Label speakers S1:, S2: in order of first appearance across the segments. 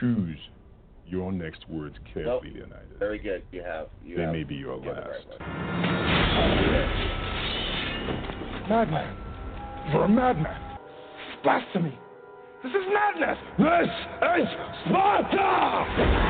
S1: Choose your next words carefully, Leonidas.
S2: Very good. They
S1: may be your last.
S3: Madman. You're a madman. Blasphemy. This is madness. This is Sparta!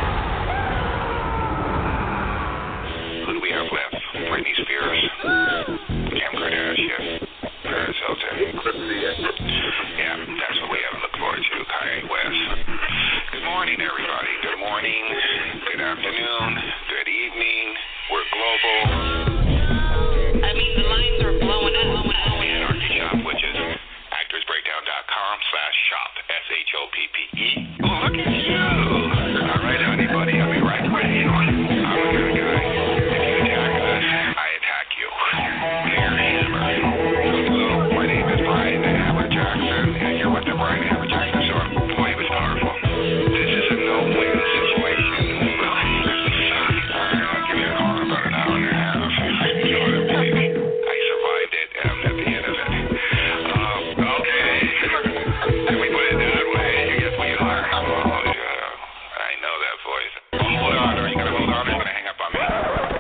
S4: Who do we have left? Britney Spears, Kim Kardashian, Paris Hilton. Yeah, that's what we have to look forward to. Kanye West. Good morning, everybody. Good morning. Good afternoon. Good evening. We're global.
S5: I mean, the lines are blowing up.
S4: Anarchy Shop, which is actorsbreakdown.com/shop. SHOPPE. Oh, look at you. All right, honey, buddy. I'll be right with you. I'm the kind of guy. If you attack us, I attack you. Mayor Hammer. Hello, my name is Brian Hammer Jackson, and you're with the Brian Hammer Jackson Show. Boy, it was powerful. This is a no-win situation. Well, I'll give you a call in about an hour and a half. You know what I mean? I survived it at the end of it. Okay. Can we put it that way? You get what you are. Oh, yeah. I know that voice. Hold on. Are you going to hold on or are you going to hang up on me?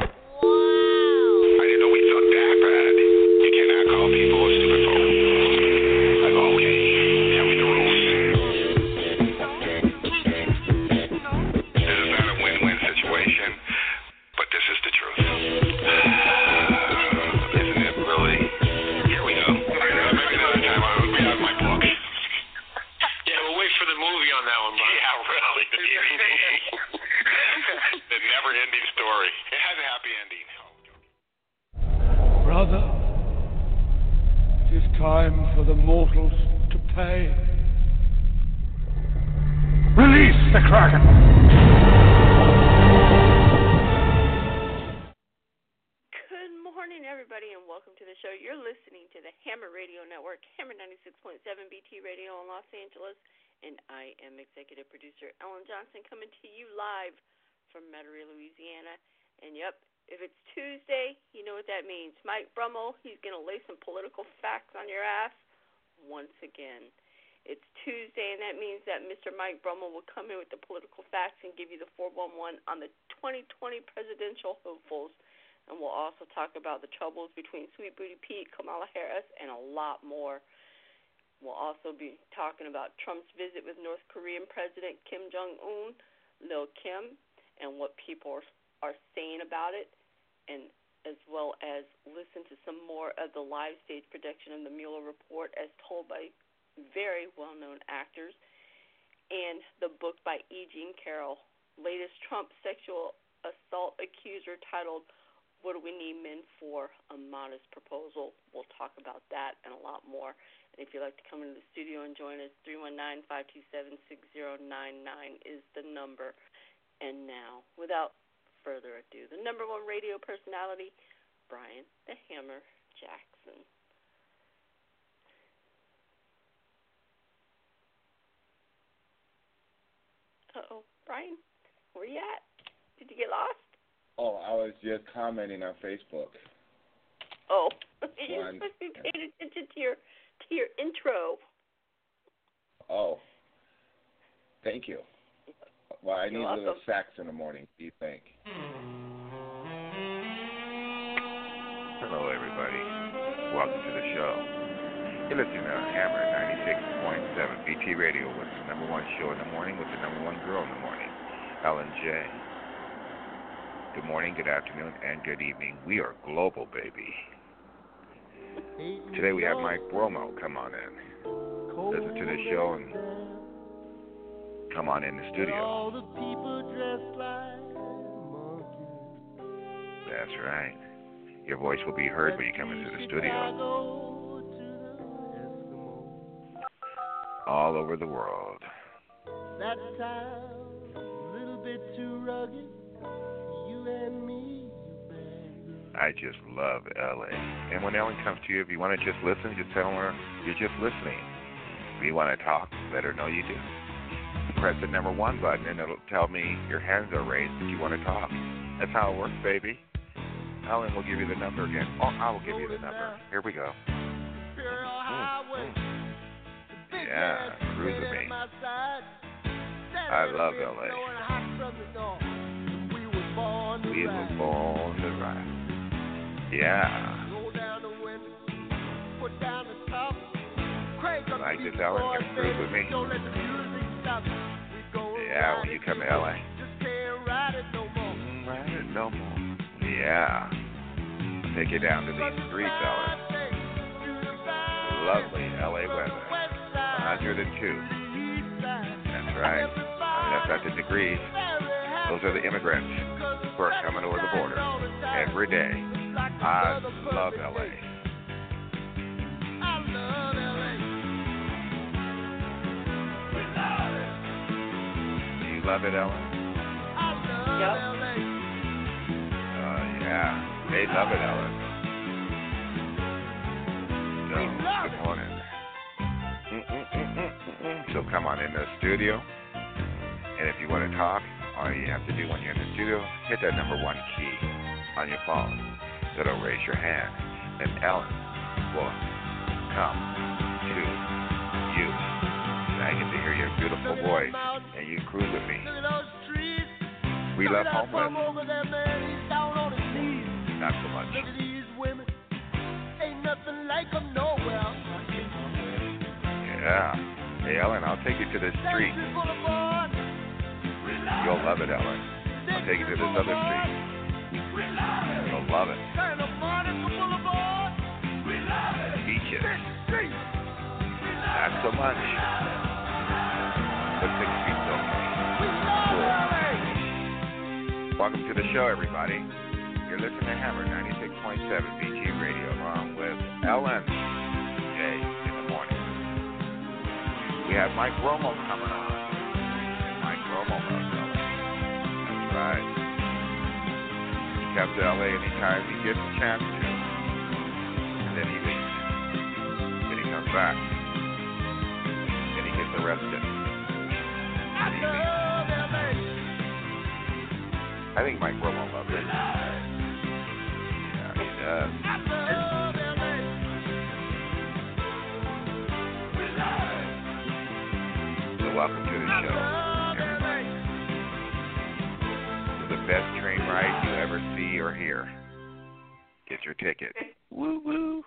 S4: I didn't know we thought that bad. You cannot call people a stupid phone. Okay. Tell me the rules. This is not a win-win situation, but this is the truth. Isn't it really? Here we go. Maybe another time I'll be out of my book.
S6: Yeah, we'll wait for the movie on that one, Brian.
S4: Yeah, really. The never-ending story. It has a happy ending.
S3: Brother, it is time for the mortals to pay. Release the Kraken!
S7: Good morning, everybody, and welcome to the show. You're listening to the Hammer Radio Network, Hammer 96.7 BT Radio in Los Angeles, and I am executive producer Ellen Johnson coming to you live from Metairie, Louisiana. And yep, if it's Tuesday, you know what that means. Mike Brummel, he's going to lay some political facts on your ass once again. It's Tuesday, and that means that Mr. Mike Brummel will come in with the political facts and give you the 411 on the 2020 presidential hopefuls. And we'll also talk about the troubles between Sweet Booty Pete, Kamala Harris, and a lot more. We'll also be talking about Trump's visit with North Korean President Kim Jong-un, Lil Kim, and what people are saying about it, and as well as listen to some more of the live stage production of the Mueller report as told by very well-known actors, and the book by E. Jean Carroll, latest Trump sexual assault accuser, titled What Do We Need Men For? A Modest Proposal. We'll talk about that and a lot more. And if you'd like to come into the studio and join us, 319-527-6099 is the number. And now, without further ado, the number one radio personality, Brian the Hammer Jackson. Uh-oh, Brian, where you at? Did you get lost?
S2: Oh, I was just commenting on Facebook.
S7: Oh, you're supposed to be paying attention to your intro.
S2: Oh, thank you. Well, I need
S7: You're
S2: a little
S7: welcome.
S2: sax in the morning. What do you think?
S4: Hello, everybody. Welcome to the show. You're listening to Hammer 96.7 BT Radio with the number one show in the morning with the number one girl in the morning, Ellen J. Good morning, good afternoon, and good evening. We are global, baby. Today we have Mike Brummel come on in. Listen to the show and come on in the studio. That's right. Your voice will be heard when you come into the studio. All over the world.
S8: That time, a little bit too rugged, you and me,
S4: I just love LA. And when Ellen comes to you, if you want to just listen, just tell her you're just listening. If you want to talk, let her know you do. Press the number 1 button and it'll tell me your hands are raised if you want to talk. That's how it works, baby. Ellen will give you the number again. Oh, I will give you the number. Here we go. Yeah, cruise with me.
S2: I love LA. We were born to ride. Yeah. Like this, Ellen? Can you prove with me? Yeah, when you come to LA. Ride it no more. Yeah. Take you down to these streets, Ellen. Lovely LA weather. 102. That's right. I mean, that's not the degrees. Those are the immigrants who are coming over the border every day. I love LA. Do you love it, Ellen?
S7: Yep.
S2: Yeah. They love it, Ellen. So, good morning. So come on in the studio, and if you want to talk, all you have to do when you're in the studio, hit that number 1 key on your phone. It'll raise your hand, and Ellen will come to you. And I get to hear your beautiful voice, and you cruise with me. We love homeless. Not so much. Yeah. Hey, Ellen, I'll take you to this street. You'll love it, Ellen. I'll take you to this other street. You'll love it. Beaches. Not so much. But 6 feet's okay. Cool. Welcome to the show, everybody. You're listening to Hammer 96.7 BT Radio, along with Ellen J. in the morning. We have Mike Romo coming on. Mike Romo loves LA. That's right. He comes to LA anytime he gets a chance to. And then he leaves. Then he comes back. Then he gets arrested. And he leaves. I think Mike Romo loves it. Yeah, he does. Welcome to the show, everybody. The best train ride you ever see or hear. Get your ticket. Woo woo.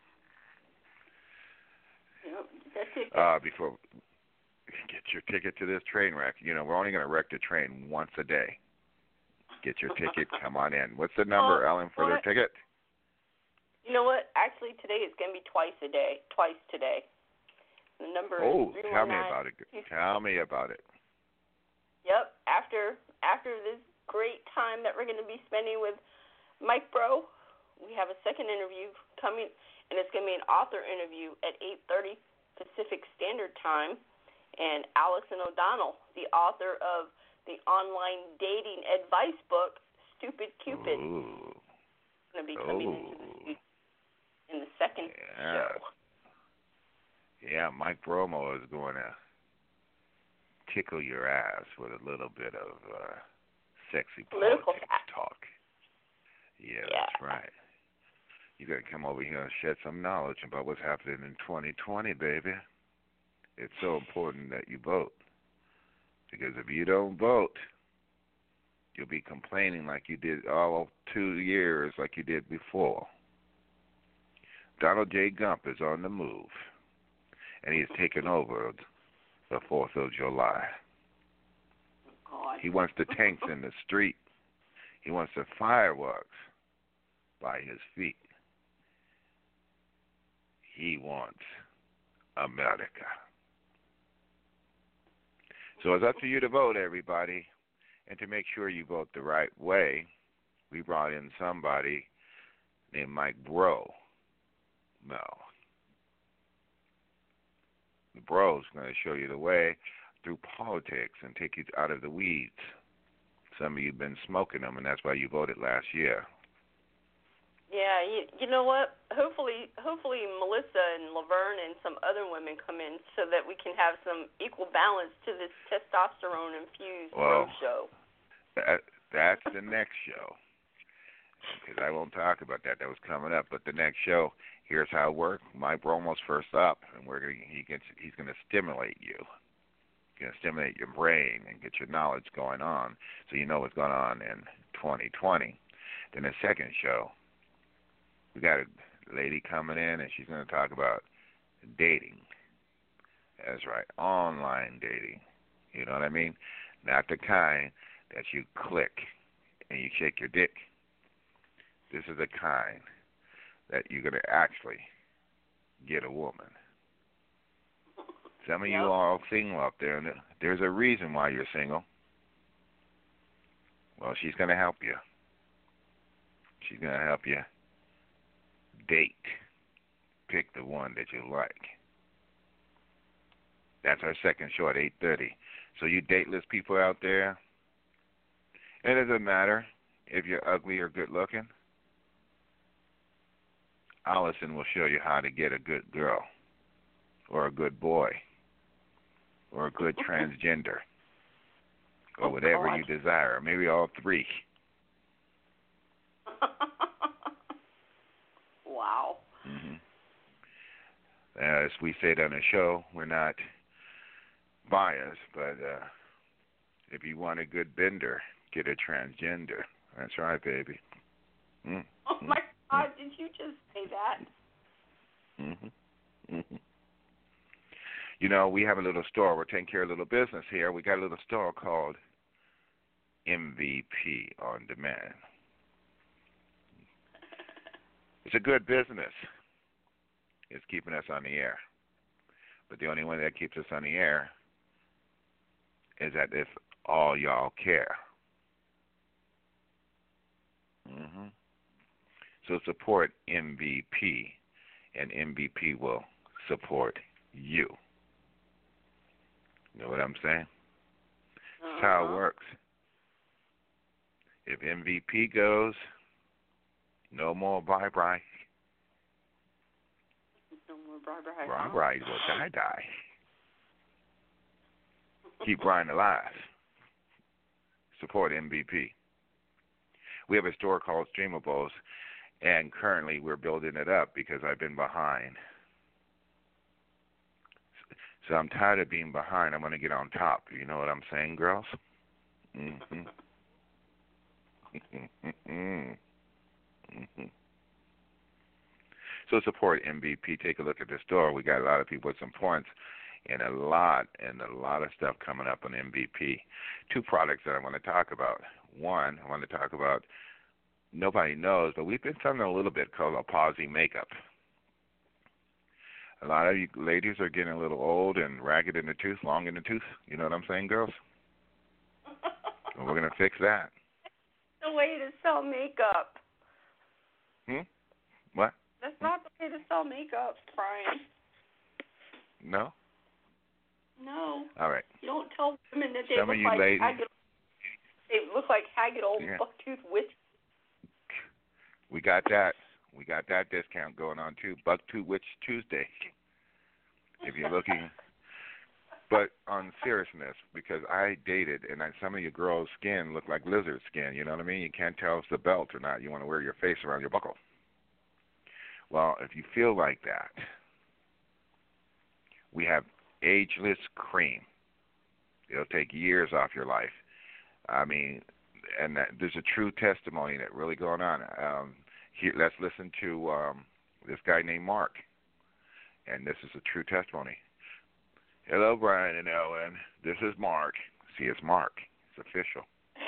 S2: Before get your ticket to this train wreck. You know, we're only going to wreck the train once a day. Get your ticket. Come on in. What's the number, Ellen, for their ticket?
S7: You know what? Actually, today it's going to be twice today. The number is 319.
S2: Tell me about it. Tell me about it.
S7: Yep. After this great time that we're going to be spending with Mike Bro, we have a second interview coming, and it's going to be an author interview at 8:30 Pacific Standard Time. And Allison O'Donnell, the author of the online dating advice book, Stupid Cupid, is going to be coming into the studio in the second show. Yeah,
S2: Mike Romo is going to tickle your ass with a little bit of sexy politics talk. Yeah, that's right. You got to come over here and shed some knowledge about what's happening in 2020, baby. It's so important that you vote. Because if you don't vote, you'll be complaining like you did all 2 years like you did before. Donald J. Gump is on the move. And he has taken over the 4th of July. He wants the tanks in the street. He wants the fireworks by his feet. He wants America. So it's up to you to vote, everybody. And to make sure you vote the right way, we brought in somebody named Mike Bro. The Bro's going to show you the way through politics and take you out of the weeds. Some of you have been smoking them, and that's why you voted last year.
S7: Yeah, you know what? Hopefully Melissa and Laverne and some other women come in so that we can have some equal balance to this testosterone-infused road show.
S2: That's the next show. Because I won't talk about that. That was coming up. But the next show, here's how it works. Mike Romo's first up, and he's going to stimulate you. stimulate your brain and get your knowledge going on so you know what's going on in 2020. Then the second show, we got a lady coming in, and she's going to talk about dating. That's right, online dating. You know what I mean? Not the kind that you click and you shake your dick. This is the kind that you're going to actually get a woman. Some of you all single out there, and there's a reason why you're single. Well, she's going to help you. She's going to help you date. Pick the one that you like. That's our second show at 8:30. So you dateless people out there, it doesn't matter if you're ugly or good looking. Allison will show you how to get a good girl or a good boy or a good transgender or whatever you desire, maybe all three.
S7: Wow.
S2: Mm-hmm. As we said on the show, we're not biased, but if you want a good bender, get a transgender. That's right, baby. Mm-hmm.
S7: Oh, my God, did you just say that?
S2: Mm-hmm. Mm-hmm. You know, we have a little store. We're taking care of a little business here. We got a little store called MVP On Demand. It's a good business. It's keeping us on the air. But the only one that keeps us on the air is that if all y'all care. Mm-hmm. So support MVP, and MVP will support you. You know what I'm saying? That's how it works. If MVP goes, no more bye-bye.
S7: No more bye-bye.
S2: Bye-bye will die. Keep Brian alive. Support MVP. We have a store called Streamables, and currently we're building it up because I've been behind. So I'm tired of being behind. I'm going to get on top. You know what I'm saying, girls? Mm-hmm. Mm-hmm. So support MVP. Take a look at the store. We got a lot of people with some points and a lot of stuff coming up on MVP. Two products that I want to talk about. One, I want to talk about, nobody knows, but we've been selling a little bit called a Posy makeup. A lot of you ladies are getting a little old and ragged in the tooth, long in the tooth. You know what I'm saying, girls? And we're going to fix that.
S7: The way to sell makeup.
S2: What?
S7: That's not the way to sell makeup, Brian.
S2: No?
S7: No.
S2: All right.
S7: You don't tell women that they
S2: Some
S7: look
S2: of you
S7: like
S2: ladies,
S7: haggard old buck-toothed witches.
S2: We got that. We got that discount going on too. Buck-Tooth Witch Tuesday. If you're looking. But on seriousness, because I dated, and some of your girls' skin look like lizard skin. You know what I mean? You can't tell if it's a belt or not. You want to wear your face around your buckle. Well, if you feel like that, we have Ageless Cream. It'll take years off your life. I mean, and there's a true testimony that really going on. Here, let's listen to this guy named Mark, and this is a true testimony. Hello, Brian and Ellen. This is Mark. See, it's Mark. It's official.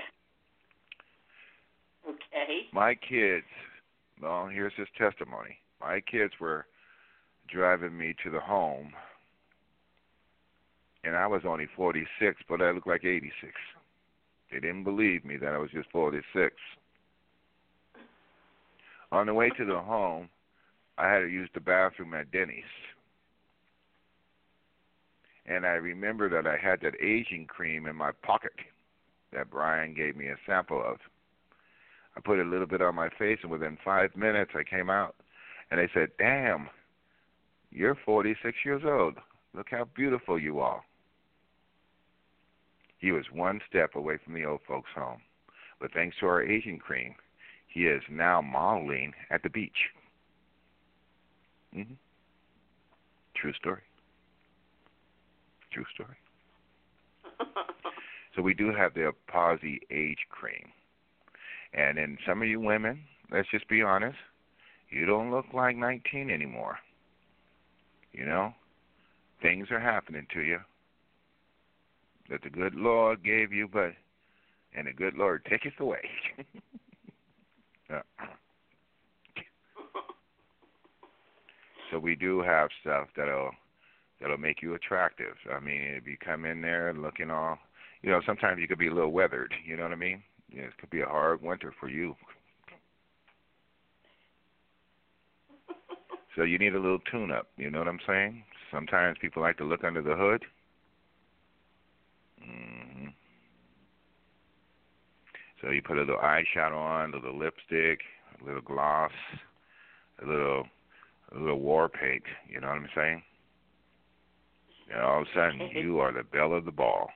S7: Okay.
S2: My kids, well, here's his testimony. My kids were driving me to the home, and I was only 46, but I looked like 86. They didn't believe me that I was just 46. On the way to the home, I had to use the bathroom at Denny's. And I remember that I had that aging cream in my pocket that Brian gave me a sample of. I put a little bit on my face, and within 5 minutes I came out. And they said, damn, you're 46 years old. Look how beautiful you are. He was one step away from the old folks' home. But thanks to our aging cream, he is now modeling at the beach. Mm-hmm. True story. True story. So we do have the Apasi Age Cream. And then some of you women, let's just be honest, you don't look like 19 anymore. You know? Things are happening to you that the good Lord gave you, and the good Lord taketh away. So we do have stuff that'll make you attractive. I mean, if you come in there looking all, you know, sometimes you could be a little weathered. You know what I mean? Yeah, it could be a hard winter for you. So you need a little tune-up. You know what I'm saying? Sometimes people like to look under the hood. Mm-hmm. So you put a little eyeshadow on, a little lipstick, a little gloss, a little war paint. You know what I'm saying? And all of a sudden, you are the belle of the ball.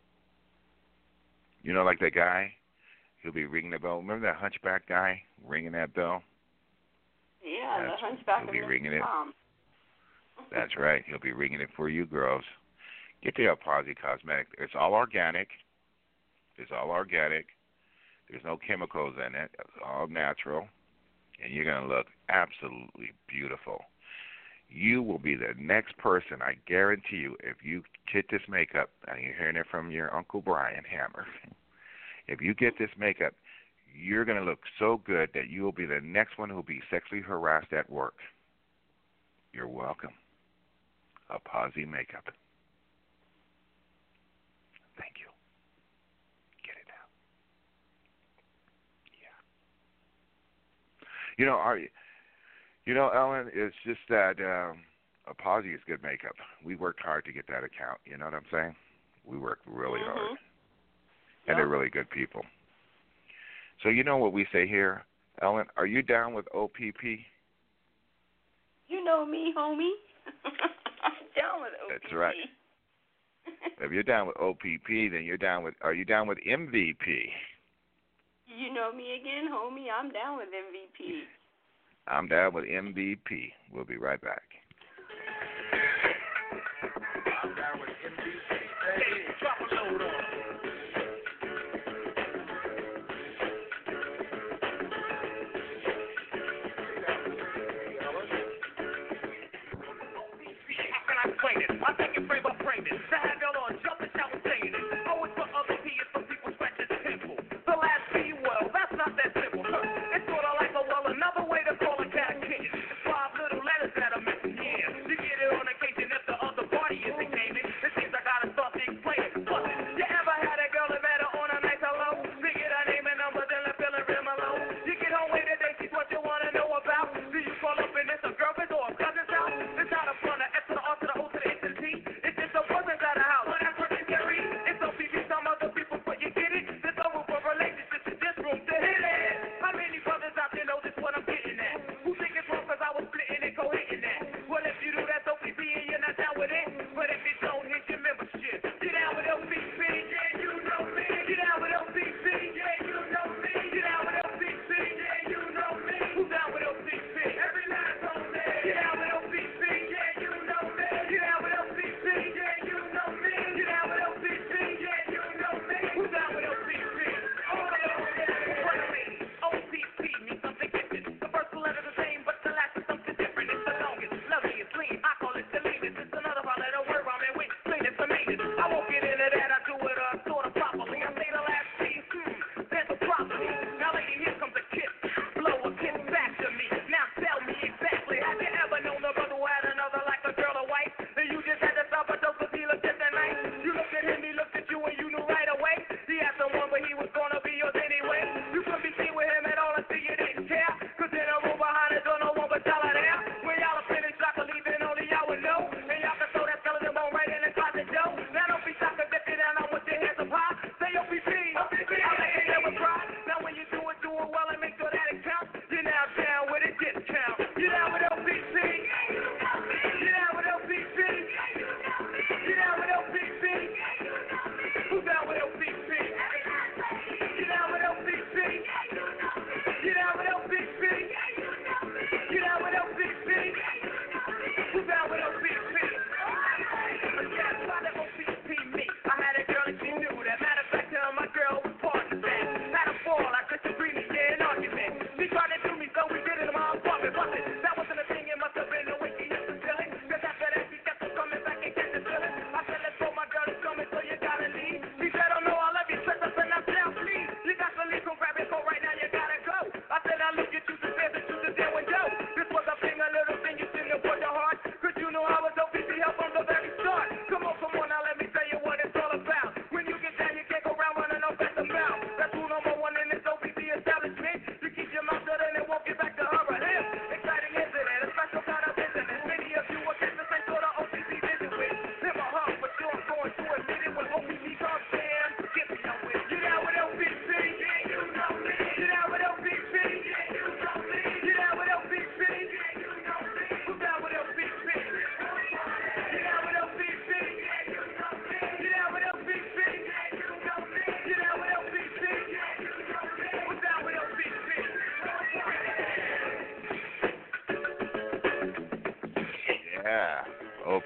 S2: You know, like that guy? He'll be ringing the bell. Remember that hunchback guy ringing that bell?
S7: Yeah, the hunchback.
S2: He'll be ringing it. That's right. He'll be ringing it for you girls. Get the Apasi Cosmetic. It's all organic. It's all organic. There's no chemicals in it. It's all natural. And you're going to look absolutely beautiful. You will be the next person, I guarantee you, if you get this makeup, and you're hearing it from your Uncle Brian Hammer, if you get this makeup, you're going to look so good that you will be the next one who will be sexually harassed at work. You're welcome. Apasi Makeup. Thank you. Get it out. Yeah. You know, Ellen, it's just that Apasi is good makeup. We worked hard to get that account. You know what I'm saying? We worked really hard. And they're really good people. So you know what we say here, Ellen? Are you down with OPP?
S7: You know me, homie. I'm down with OPP.
S2: That's right. If you're down with OPP, then are you down with MVP?
S7: You know me again, homie. I'm down with MVP.
S2: I'm down with MVP. We'll be right back.
S9: I'm down with MVP. Hey, drop a load on. I take it frame by frame it. To have y'all on jumping, shout and saying it. Always for other P is for people scratching the temple. The last P, well, that's not that simple. It's sort of like another way to call a cat kid. It's 5 little letters that are missing here. To get it on occasion if the other party isn't gaming. It seems I gotta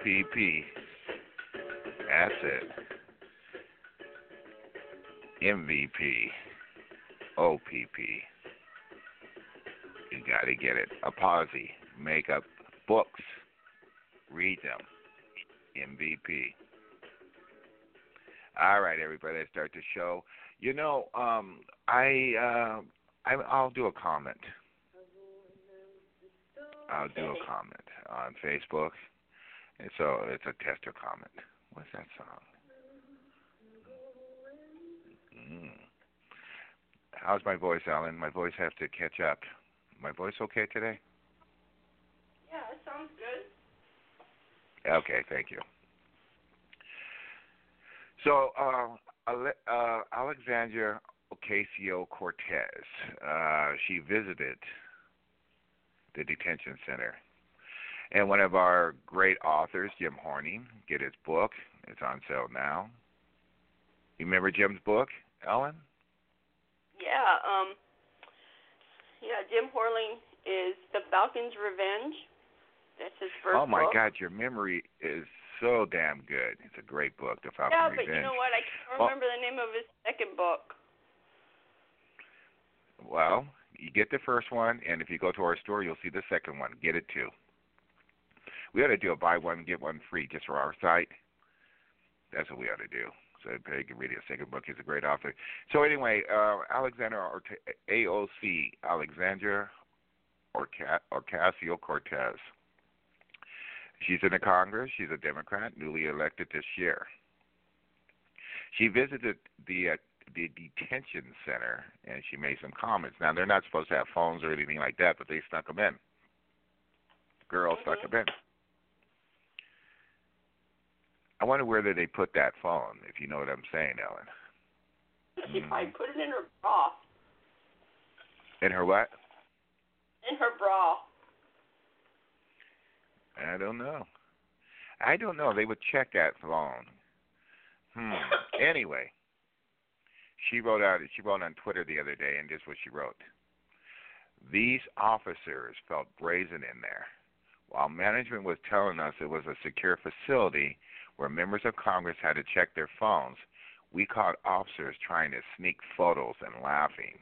S2: OPP. That's it. MVP. OPP. You got to get it. Apology. Make up books. Read them. MVP. All right, everybody. Let's start the show. You know, I'll do a comment. I'll do a comment on Facebook. And so it's a tester comment. What's that song? How's my voice, Alan? My voice has to catch up. My voice okay today?
S7: Yeah, it sounds good.
S2: Okay, thank you. So, Alexandria Ocasio-Cortez, she visited the detention center. And one of our great authors, Jim Horning, get his book. It's on sale now. You remember Jim's book, Ellen?
S7: Yeah, Jim Horling is The Falcon's Revenge. That's his first book.
S2: Oh, my God, your memory is so damn good. It's a great book, The Falcon's Revenge.
S7: Yeah, but you know what? I can't remember the name of his second book.
S2: Well, you get the first one, and if you go to our store, you'll see the second one. Get it, too. We ought to do a buy one, get one free just for our site. That's what we ought to do. So you can read his second book. He's a great author. So anyway, Alexandria Ocasio-Cortez. She's in the Congress. She's a Democrat, newly elected this year. She visited the detention center, and she made some comments. Now, they're not supposed to have phones or anything like that, but they snuck them in. Girls snuck them in. I wonder where did they put that phone, if you know what I'm saying, Ellen.
S7: She probably put it in her bra.
S2: In her what?
S7: In her bra.
S2: I don't know. They would check that phone. Anyway, she wrote on Twitter the other day, and this is what she wrote. These officers felt brazen in there. While management was telling us it was a secure facility where members of Congress had to check their phones, we caught officers trying to sneak photos and laughing.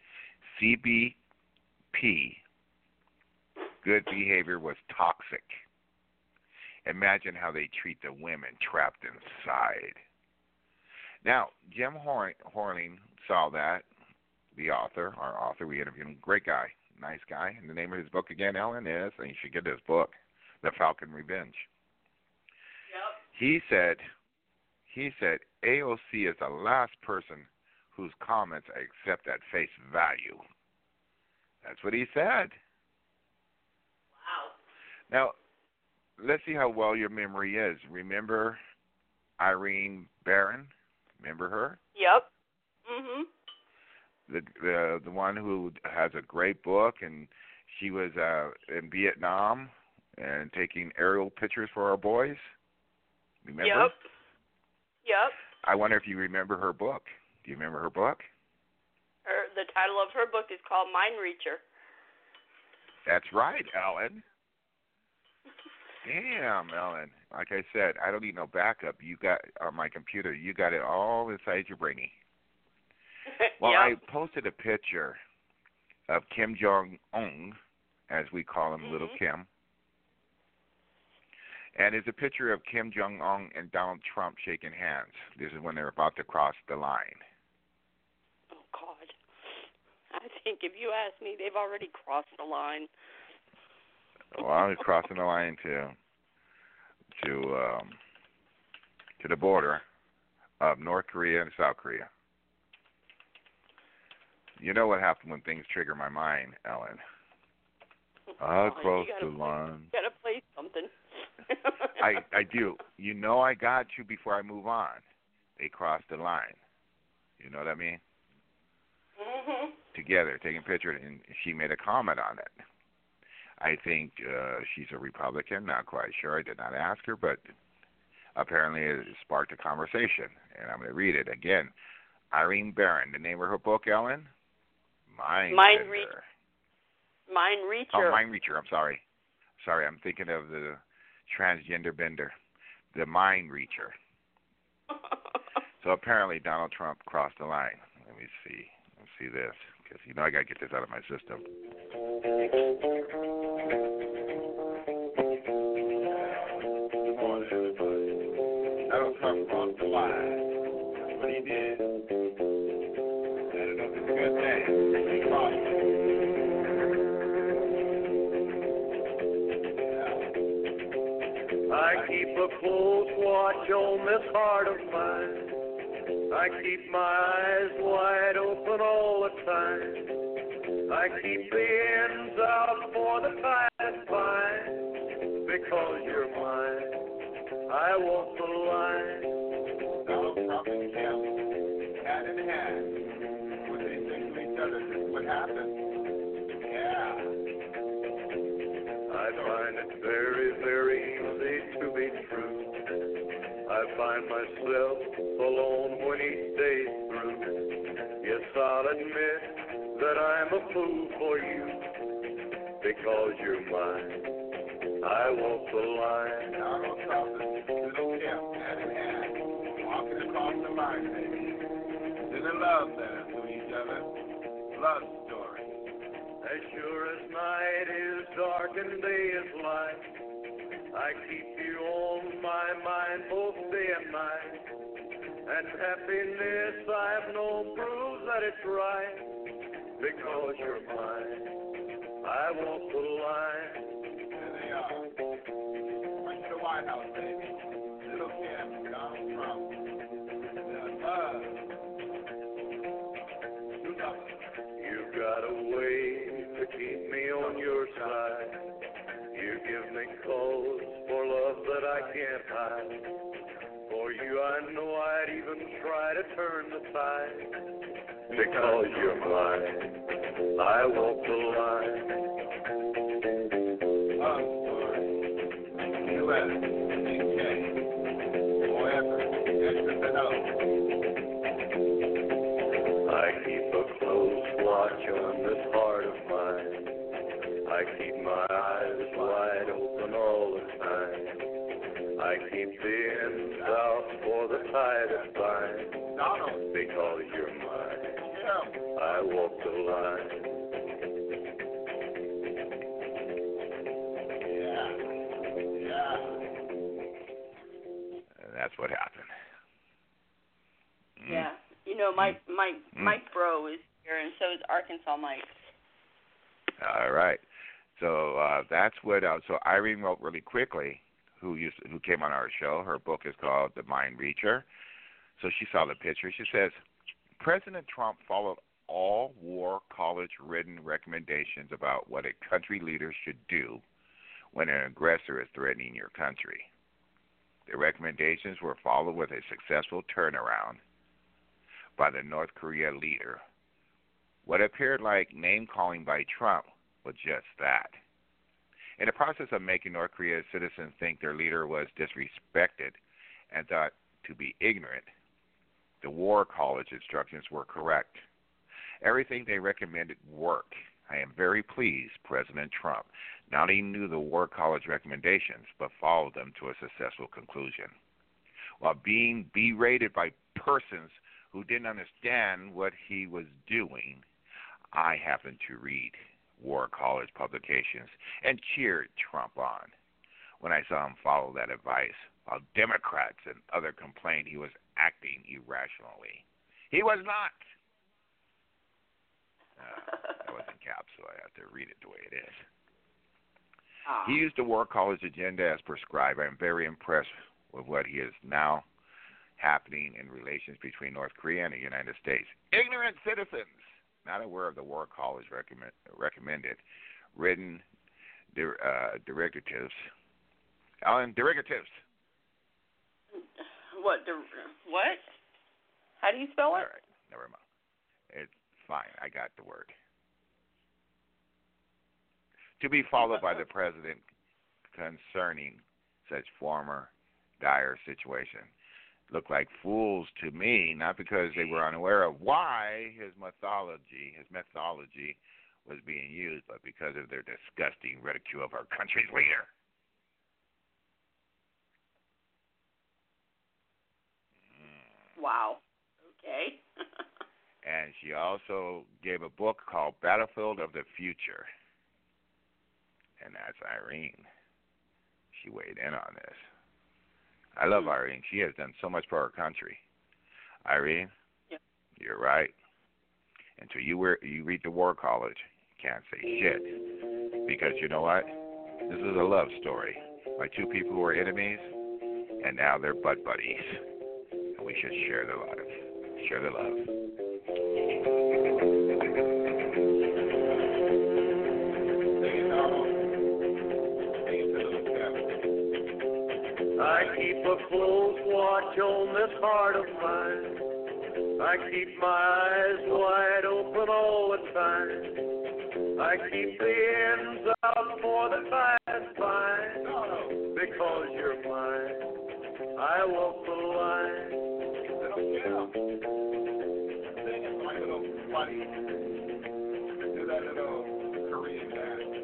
S2: CBP, good behavior, was toxic. Imagine how they treat the women trapped inside. Now, Jim Horning saw that, our author, we interviewed him, great guy, nice guy. And the name of his book again, Ellen, is, and you should get this book, The Falcon Revenge.
S7: Yep.
S2: He said AOC is the last person whose comments I accept at face value. That's what he said.
S7: Wow.
S2: Now, let's see how well your memory is. Remember Irene Barron? Remember her?
S7: Yep. Mhm.
S2: The one who has a great book, and she was in Vietnam and taking aerial pictures for our boys. Remember?
S7: Yep.
S2: I wonder if you remember her book. Do you remember her book?
S7: The title of her book is called Mind Reacher.
S2: That's right, Ellen. Damn, Ellen. Like I said, I don't need no backup. You got on my computer. You got it all inside your brainy. Well,
S7: yep.
S2: I posted a picture of Kim Jong-un, as we call him, Little Kim. And it's a picture of Kim Jong-un and Donald Trump shaking hands. This is when they're about to cross the line.
S7: Oh, God. I think if you ask me, they've already crossed the line.
S2: Well, I'm crossing the line to the border of North Korea and South Korea. You know what happens when things trigger my mind, Ellen? I'll cross the line.
S7: You got to play something.
S2: I do. You know I got you before I move on. They crossed the line. You know what I mean?
S7: Mm-hmm.
S2: Together, taking pictures, and she made a comment on it. I think she's a Republican, not quite sure. I did not ask her, but apparently it sparked a conversation, and I'm going to read it again. Irene Barron, the name of her book, Ellen? Mind Reacher.
S7: Mind Reacher.
S2: Oh, Mind Reacher, I'm sorry. Sorry, I'm thinking of the transgender bender, the mind reacher. So apparently Donald Trump crossed the line. Let me see. Let's see this, because I got to get this out of my system. Good morning, everybody. Donald Trump crossed the line. That's what he did. I don't know if it's a good thing. He crossed it.
S8: I keep a close watch on this heart of mine. I keep my eyes wide open all the time. I keep the ends out for the tide to find. Because you're mine, I walk the line.
S2: Donald Trump and Kim, hand in hand, when they say to each other, this is what happened. Yeah.
S8: I find it very, very easy to be true. I find myself alone when each day's through. Yes, I'll admit that I'm a fool for you. Because you're mine, I walk the line.
S2: Donald Trump and little Kim, hand in hand, walking across the line, baby. It's a love letter to each other. Love story.
S8: As sure as night is dark and day is light, I keep you on my mind both day and night. And happiness I've known proves that it's right. Because you're mine, I walk the line.
S2: There they are. Went to the White House, baby. Little Kim, Donald Trump. Love.
S8: You've got a way to keep me on your side. You give me cause for love that I can't hide. For you I know I'd even try to turn the tide. Because you're mine, I walk the line.
S2: Love story. U.S. UK. Forever. Extra to know.
S8: I keep a close watch on this heart of mine. I keep my eyes wide open all the time. I keep the ends out for the tide to find.
S2: Donald.
S8: Because you're mine,
S2: Yeah.
S8: I walk the line.
S2: Yeah. And that's what happened.
S7: Yeah. Mike Bro is here, and so is Arkansas Mike.
S2: All right. So that's what. So Irene wrote really quickly, who came on our show. Her book is called The Mind Reacher. So she saw the picture. She says, President Trump followed all War College written recommendations about what a country leader should do when an aggressor is threatening your country. The recommendations were followed with a successful turnaround by the North Korea leader. What appeared like name-calling by Trump was just that. In the process of making North Korea's citizens think their leader was disrespected and thought to be ignorant, the War College instructions were correct. Everything they recommended worked. I am very pleased President Trump not only knew the War College recommendations, but followed them to a successful conclusion. While being berated by persons who didn't understand what he was doing, I happened to read War College publications and cheered Trump on when I saw him follow that advice, while Democrats and others complained he was acting irrationally. He was not. That was in caps, so I have to read it the way it is. He used the War College agenda as prescribed. I am very impressed with what he is now happening in relations between North Korea and the United States. Ignorant citizens, not aware of the War College recommended written directives. Directives.
S7: What? What? How do you spell it?
S2: All right, never mind. It's fine. I got the word. To be followed by the president concerning such former dire situation. Looked like fools to me, not because they were unaware of why his methodology was being used, but because of their disgusting ridicule of our country's leader.
S7: Wow. Okay.
S2: And she also gave a book called Battlefield of the Future. And that's Irene. She weighed in on this. I love Irene. She has done so much for our country. Irene, You're right. Until you read the War College, you can't say shit. Because you know what? This is a love story by two people who were enemies, and now they're butt buddies. And we should share their lives. Share their love.
S8: I keep a close watch on this heart of mine. I keep my eyes wide open all the time. I keep the ends out for the fast fine. Because you're mine, I walk the line. Sing my little buddy. Do that little Korean dance.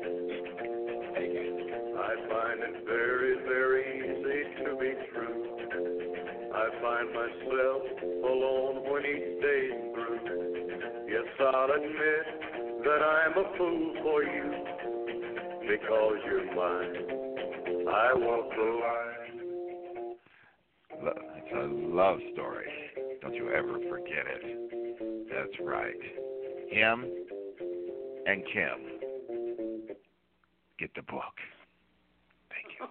S8: I find it very, very easy to be true. I find myself alone when each day's through. Yes, I'll admit that I'm a fool for you. Because you're mine, I walk the line.
S2: It's a love story. Don't you ever forget it. That's right. Him and Kim. Get the book. Thank you.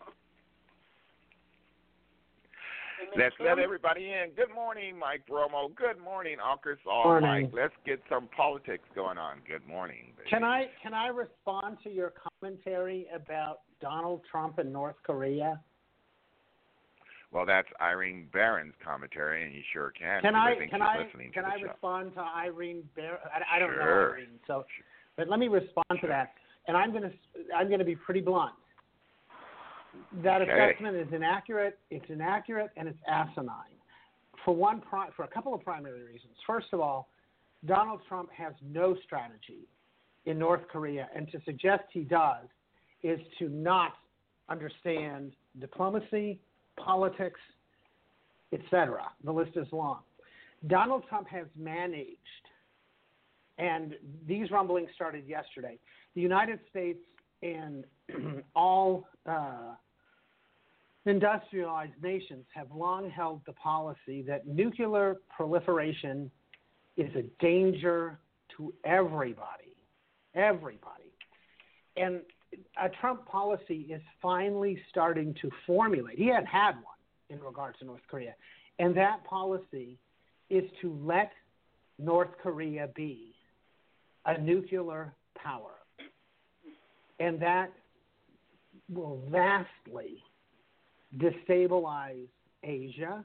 S2: Let's let everybody in. Good morning, Mike Bromo. Good morning, Arkansas Mike. Let's get some politics going on. Good morning, baby.
S10: Can I respond to your commentary about Donald Trump and North Korea?
S2: Well, that's Irene Barron's commentary, and you sure can.
S10: Can I
S2: show.
S10: respond to Irene Barron? I don't know Irene, so but let me respond to that. And I'm going to be pretty blunt. That assessment is inaccurate. It's inaccurate and it's asinine. For a couple of primary reasons. First of all, Donald Trump has no strategy in North Korea, and to suggest he does is to not understand diplomacy, politics, etc. The list is long. Donald Trump has managed, and these rumblings started yesterday. The United States and all industrialized nations have long held the policy that nuclear proliferation is a danger to everybody. Everybody. And a Trump policy is finally starting to formulate. He hadn't had one in regards to North Korea. And that policy is to let North Korea be a nuclear power. And that will vastly destabilize Asia.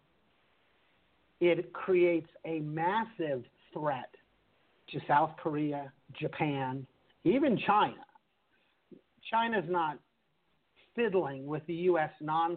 S10: It creates a massive threat to South Korea, Japan, even China. China's not fiddling with the U.S. nonsense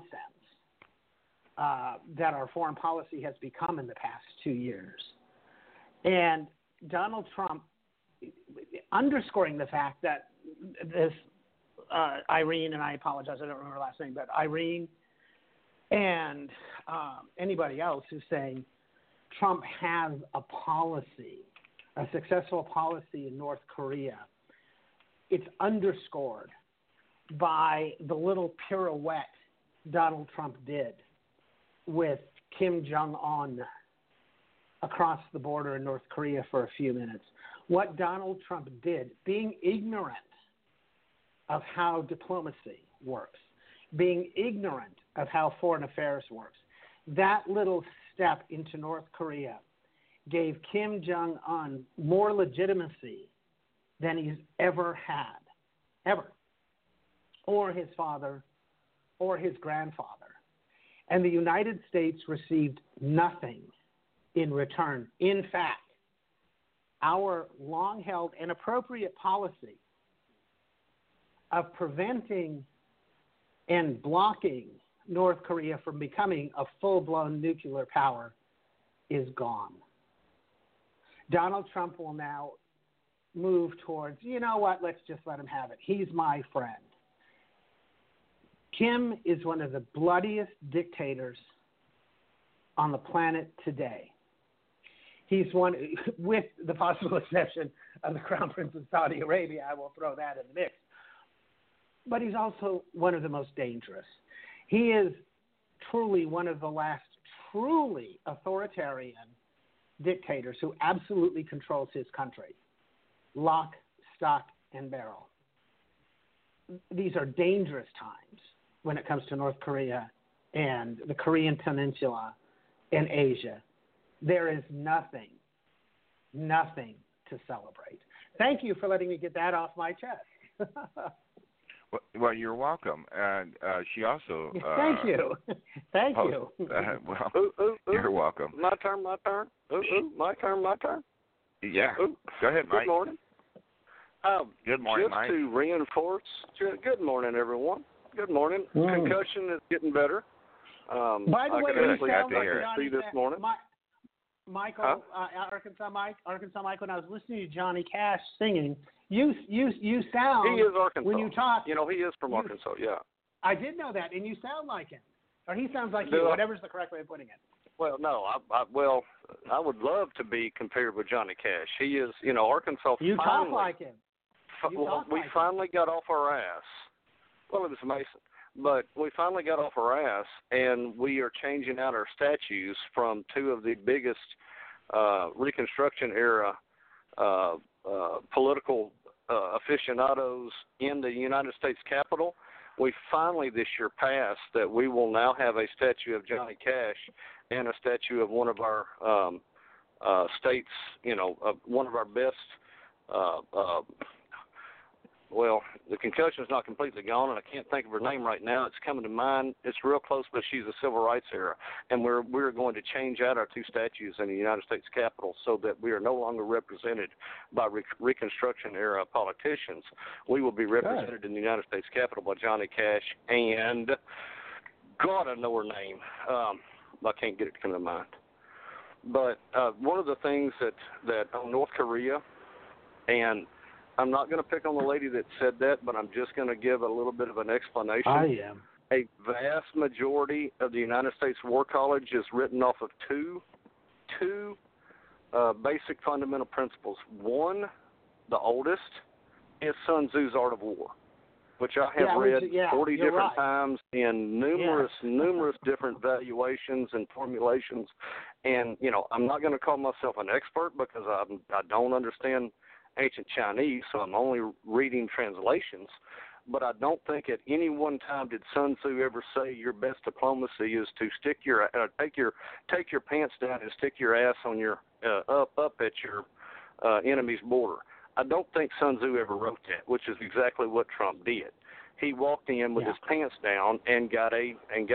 S10: that our foreign policy has become in the past 2 years. And Donald Trump, underscoring the fact that this Irene, and I apologize, I don't remember her last name, but Irene and anybody else who's saying Trump has a policy, a successful policy in North Korea, it's underscored by the little pirouette Donald Trump did with Kim Jong-un across the border in North Korea for a few minutes. What Donald Trump did, being ignorant of how diplomacy works, being ignorant of how foreign affairs works, that little step into North Korea gave Kim Jong-un more legitimacy than he's ever had, ever, or his father, or his grandfather. And the United States received nothing in return. In fact, our long-held and appropriate policy of preventing and blocking North Korea from becoming a full-blown nuclear power is gone. Donald Trump will now move towards, you know what, let's just let him have it. He's my friend. Kim is one of the bloodiest dictators on the planet today. He's one, with the possible exception of the Crown Prince of Saudi Arabia. I will throw that in the mix. But he's also one of the most dangerous. He is truly one of the last truly authoritarian dictators who absolutely controls his country. Lock, stock, and barrel. These are dangerous times when it comes to North Korea and the Korean Peninsula and Asia. There is nothing to celebrate. Thank you for letting me get that off my chest.
S2: Well, you're welcome. And she also...
S10: Thank you. Thank you.
S2: You're welcome.
S11: My turn. My turn.
S2: Yeah. Go ahead, Mike.
S11: Good morning.
S2: Good morning, Mike.
S11: Just to reinforce, good morning, everyone. Good morning. Concussion is getting better.
S10: By the way, you sound like
S11: Johnny this morning.
S10: Michael, Arkansas Mike, when I was listening to Johnny Cash singing, you sound...
S11: He is Arkansas.
S10: When you talk...
S11: he is from Arkansas, yeah.
S10: I did know that, and you sound like him. Or he sounds like you, whatever's the correct way of putting it.
S11: Well, no, I would love to be compared with Johnny Cash. He is, Arkansas.
S10: You talk like him.
S11: We finally got off our ass. Well, it was Mason. But we finally got off our ass, and we are changing out our statues from two of the biggest Reconstruction-era political aficionados in the United States Capitol. We finally this year passed that we will now have a statue of Johnny Cash and a statue of one of our states, one of our best well, the concussion is not completely gone, and I can't think of her name right now. It's coming to mind. It's real close, but she's a civil rights era. And we're going to change out our two statues in the United States Capitol so that we are no longer represented by Reconstruction-era politicians. We will be represented in the United States Capitol by Johnny Cash and, God, I know her name. I can't get it to come to mind. But one of the things that North Korea, and I'm not going to pick on the lady that said that, but I'm just going to give a little bit of an explanation.
S10: I am.
S11: A vast majority of the United States War College is written off of two basic fundamental principles. One, the oldest, is Sun Tzu's Art of War, which I have read 40 different times in numerous different valuations and formulations. And, I'm not going to call myself an expert because I don't understand ancient Chinese, so I'm only reading translations. But I don't think at any one time did Sun Tzu ever say your best diplomacy is to stick your take your pants down and stick your ass on your up at your enemy's border. I don't think Sun Tzu ever wrote that, which is exactly what Trump did. He walked in with his pants down and got a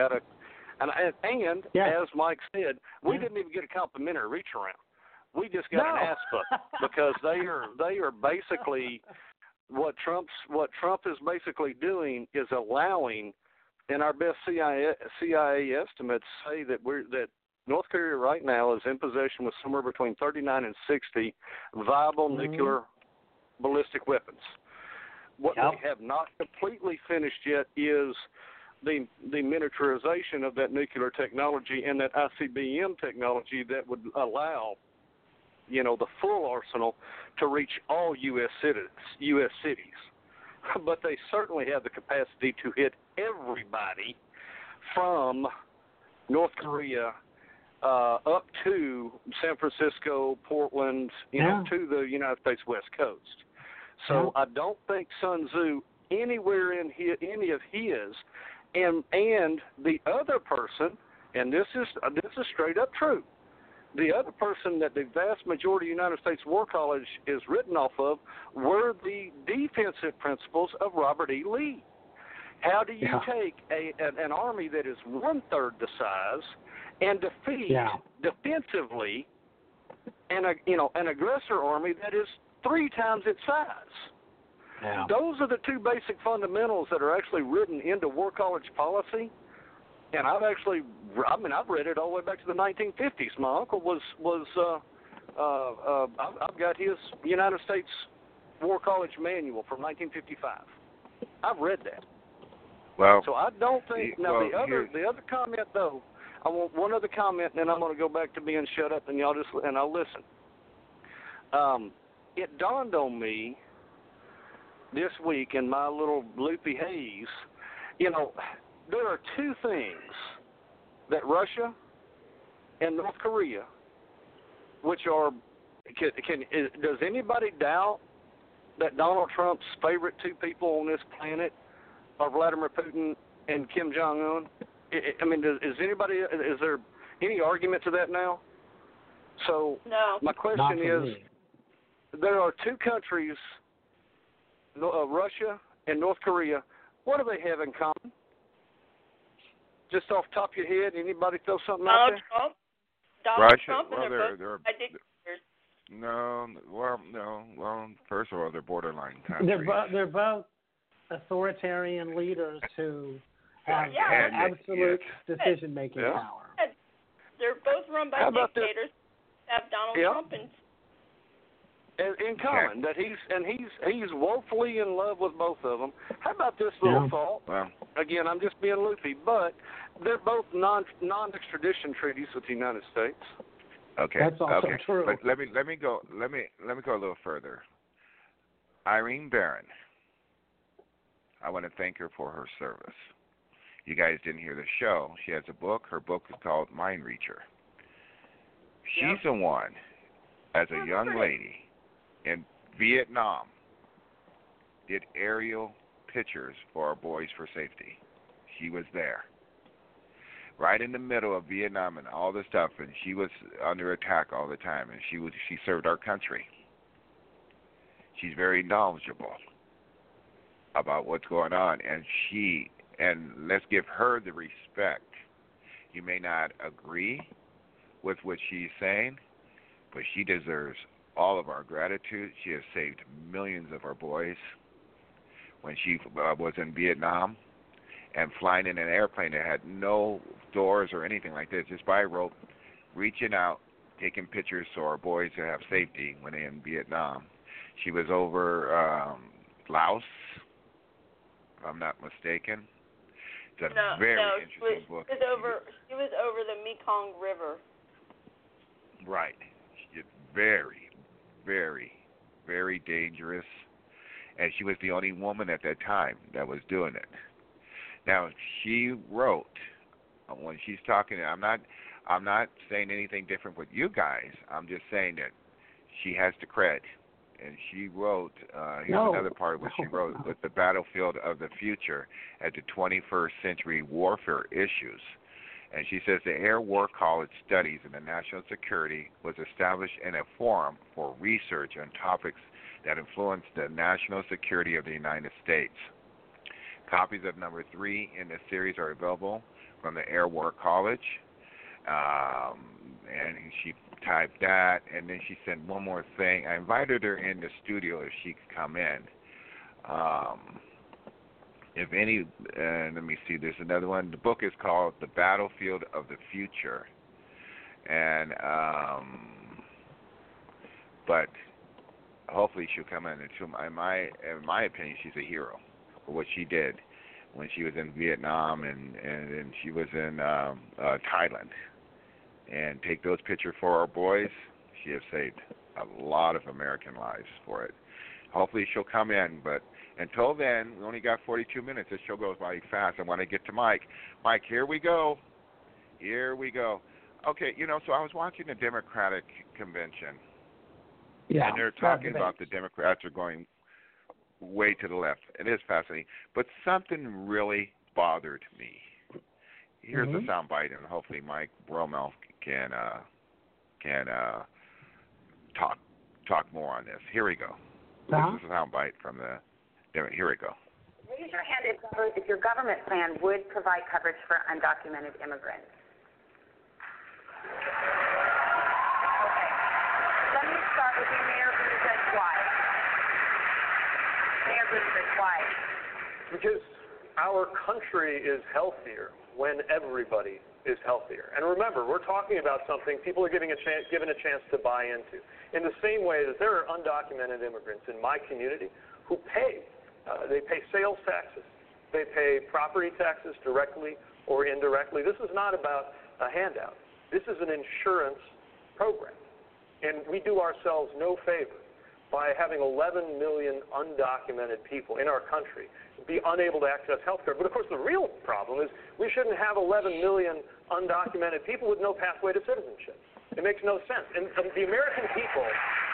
S11: as Mike said, we didn't even get a complimentary reach around. We just got an ass fuck because they are basically what Trump is basically doing is allowing, and our best CIA estimates say that North Korea right now is in possession with somewhere between 39 and 60 viable nuclear ballistic weapons. What we have not completely finished yet is the miniaturization of that nuclear technology and that ICBM technology that would allow the full arsenal to reach all U.S. cities. But they certainly have the capacity to hit everybody from North Korea up to San Francisco, Portland, to the United States West Coast. So I don't think Sun Tzu anywhere in any of his, and the other person, and this is straight up true. The other person that the vast majority of the United States War College is written off of were the defensive principles of Robert E. Lee. How do you take an army that is 1/3 the size and defeat defensively an aggressor army that is 3 times its size? Yeah. Those are the two basic fundamentals that are actually written into War College policy. And I've read it all the way back to the 1950s. My uncle I've got his United States War College manual from 1955. I've read that.
S2: Well,
S11: so I don't think. The other comment though, I want one other comment, and then I'm going to go back to being shut up, and I'll listen. It dawned on me this week in my little loopy haze, there are two things that Russia and North Korea, which are, does anybody doubt that Donald Trump's favorite two people on this planet are Vladimir Putin and Kim Jong-un? I mean, is there any argument to that now? So
S7: no.
S11: My question is, there are two countries, Russia and North Korea. What do they have in common? Just off the top of your head, anybody throw something out there?
S7: Donald Trump and they're both dictators.
S2: No. Well, first of all, they're borderline countries.
S10: They're both authoritarian leaders who have absolute decision-making power.
S7: They're both run by dictators. Have Donald Trump
S11: in common that he's woefully in love with both of them. How about this little thought?
S2: Well,
S11: again, I'm just being loopy, but they're both non-extradition treaties with the United States.
S2: Okay,
S10: that's also true.
S2: But let me go a little further. Irene Barron, I want to thank her for her service. You guys didn't hear the show. She has a book. Her book is called Mind Reacher. She's the one, as a young lady in Vietnam, did aerial pictures for our boys for safety. She was there, right in the middle of Vietnam and all this stuff, and she was under attack all the time, and she served our country. She's very knowledgeable about what's going on, and let's give her the respect. You may not agree with what she's saying, but she deserves all of our gratitude. She has saved millions of our boys when she was in Vietnam and flying in an airplane that had no doors or anything like this, just by rope, reaching out, taking pictures so our boys would have safety when they're in Vietnam. She was over Laos, if I'm not mistaken. It's a very interesting book.
S7: She was over the Mekong River.
S2: Right. It's very, very, very dangerous, and she was the only woman at that time that was doing it. Now, she wrote, when she's talking, I'm not saying anything different with you guys. I'm just saying that she has the cred. And she wrote, here's another part of what she wrote, with the battlefield of the future at the 21st century warfare issues. And she says the Air War College Studies in the National Security was established in a forum for research on topics that influence the national security of the United States. Copies of number 3 in the series are available from the Air War College. And she typed that, and then she said one more thing. I invited her in the studio if she could come in. Let me see, there's another one. The book is called The Battlefield of the Future. And, but hopefully she'll come in. In my opinion, she's a hero for what she did when she was in Vietnam and she was in Thailand. And take those pictures for our boys. She has saved a lot of American lives for it. Hopefully she'll come in, but until then, we only got 42 minutes. This show goes by fast. I want to get to Mike. Mike, here we go. Okay, so I was watching the Democratic convention.
S10: Yeah.
S2: And they're talking about the Democrats are going way to the left. It is fascinating. But something really bothered me. Here's a soundbite, and hopefully Mike Rommel can talk more on this. Here we go. This is a soundbite from here we go.
S12: Raise your hand if your government plan would provide coverage for undocumented immigrants. Okay. Let me start with you, Mayor Buttigieg. Why? Mayor Buttigieg, why?
S13: Because our country is healthier when everybody is healthier. And remember, we're talking about something people are given a chance to buy into. In the same way that there are undocumented immigrants in my community who pay. They pay sales taxes. They pay property taxes directly or indirectly. This is not about a handout. This is an insurance program. And we do ourselves no favor by having 11 million undocumented people in our country be unable to access health care. But of course, the real problem is we shouldn't have 11 million undocumented people with no pathway to citizenship. It makes no sense. And the American people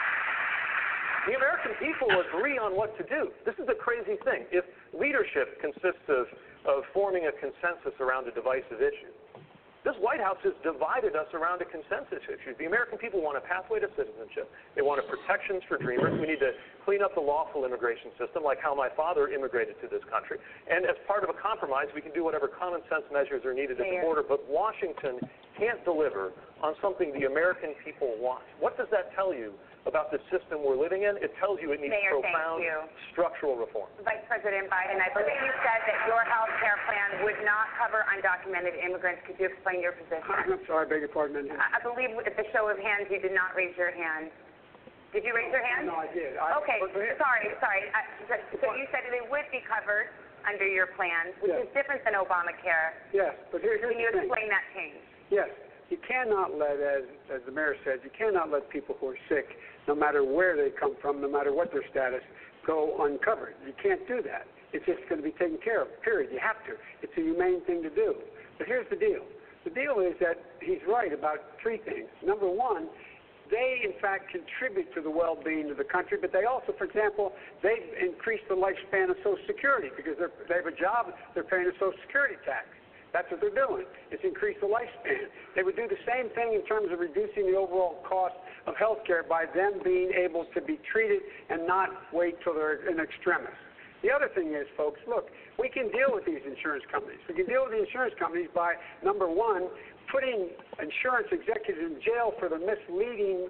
S13: agree on what to do. This is the crazy thing. If leadership consists of forming a consensus around a divisive issue, this White House has divided us around a consensus issue. The American people want a pathway to citizenship. They want protections for dreamers. We need to clean up the lawful immigration system, like how my father immigrated to this country. And as part of a compromise, we can do whatever common sense measures are needed at the border. But Washington can't deliver on something the American people want. What does that tell you about the system we're living in? It tells you it needs profound structural reform.
S12: Vice President Biden, I believe you said that your health care plan would not cover undocumented immigrants. Could you explain your position?
S14: I'm sorry, I beg your pardon.
S12: I believe at the show of hands you did not raise your hand. Did you raise your hand?
S14: No, I did.
S12: Okay, sorry. So you said that they would be covered under your plan, which is different than Obamacare.
S14: Yes, but here's the thing.
S12: Can you explain that change?
S14: Yes. You cannot let, as the mayor said, you cannot let people who are sick, no matter where they come from, no matter what their status, go uncovered. You can't do that. It's just going to be taken care of, period. You have to. It's a humane thing to do. But here's the deal. The deal is that he's right about three things. Number one, they, in fact, contribute to the well-being of the country, but they also, for example, they've increased the lifespan of Social Security because they have a job, they're paying a Social Security tax. That's what they're doing. It's increased the lifespan. They would do the same thing in terms of reducing the overall cost of health care by them being able to be treated and not wait till they're in extremis. The other thing is, folks, look, we can deal with these insurance companies. We can deal with the insurance companies by, number one, putting insurance executives in jail for the misleading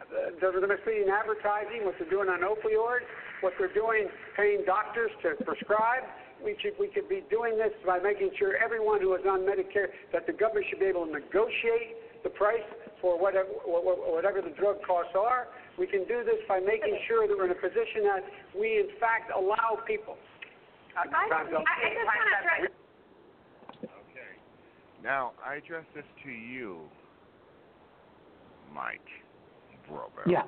S14: advertising, what they're doing on opioids, what they're doing paying doctors to prescribe. We could be doing this by making sure everyone who is on Medicare, that the government should be able to negotiate the price for whatever the drug costs are. We can do this by making sure that we're in a position that we, in fact, allow people.
S2: Okay. Now, I address this to you, Mike Brober.
S10: Yeah.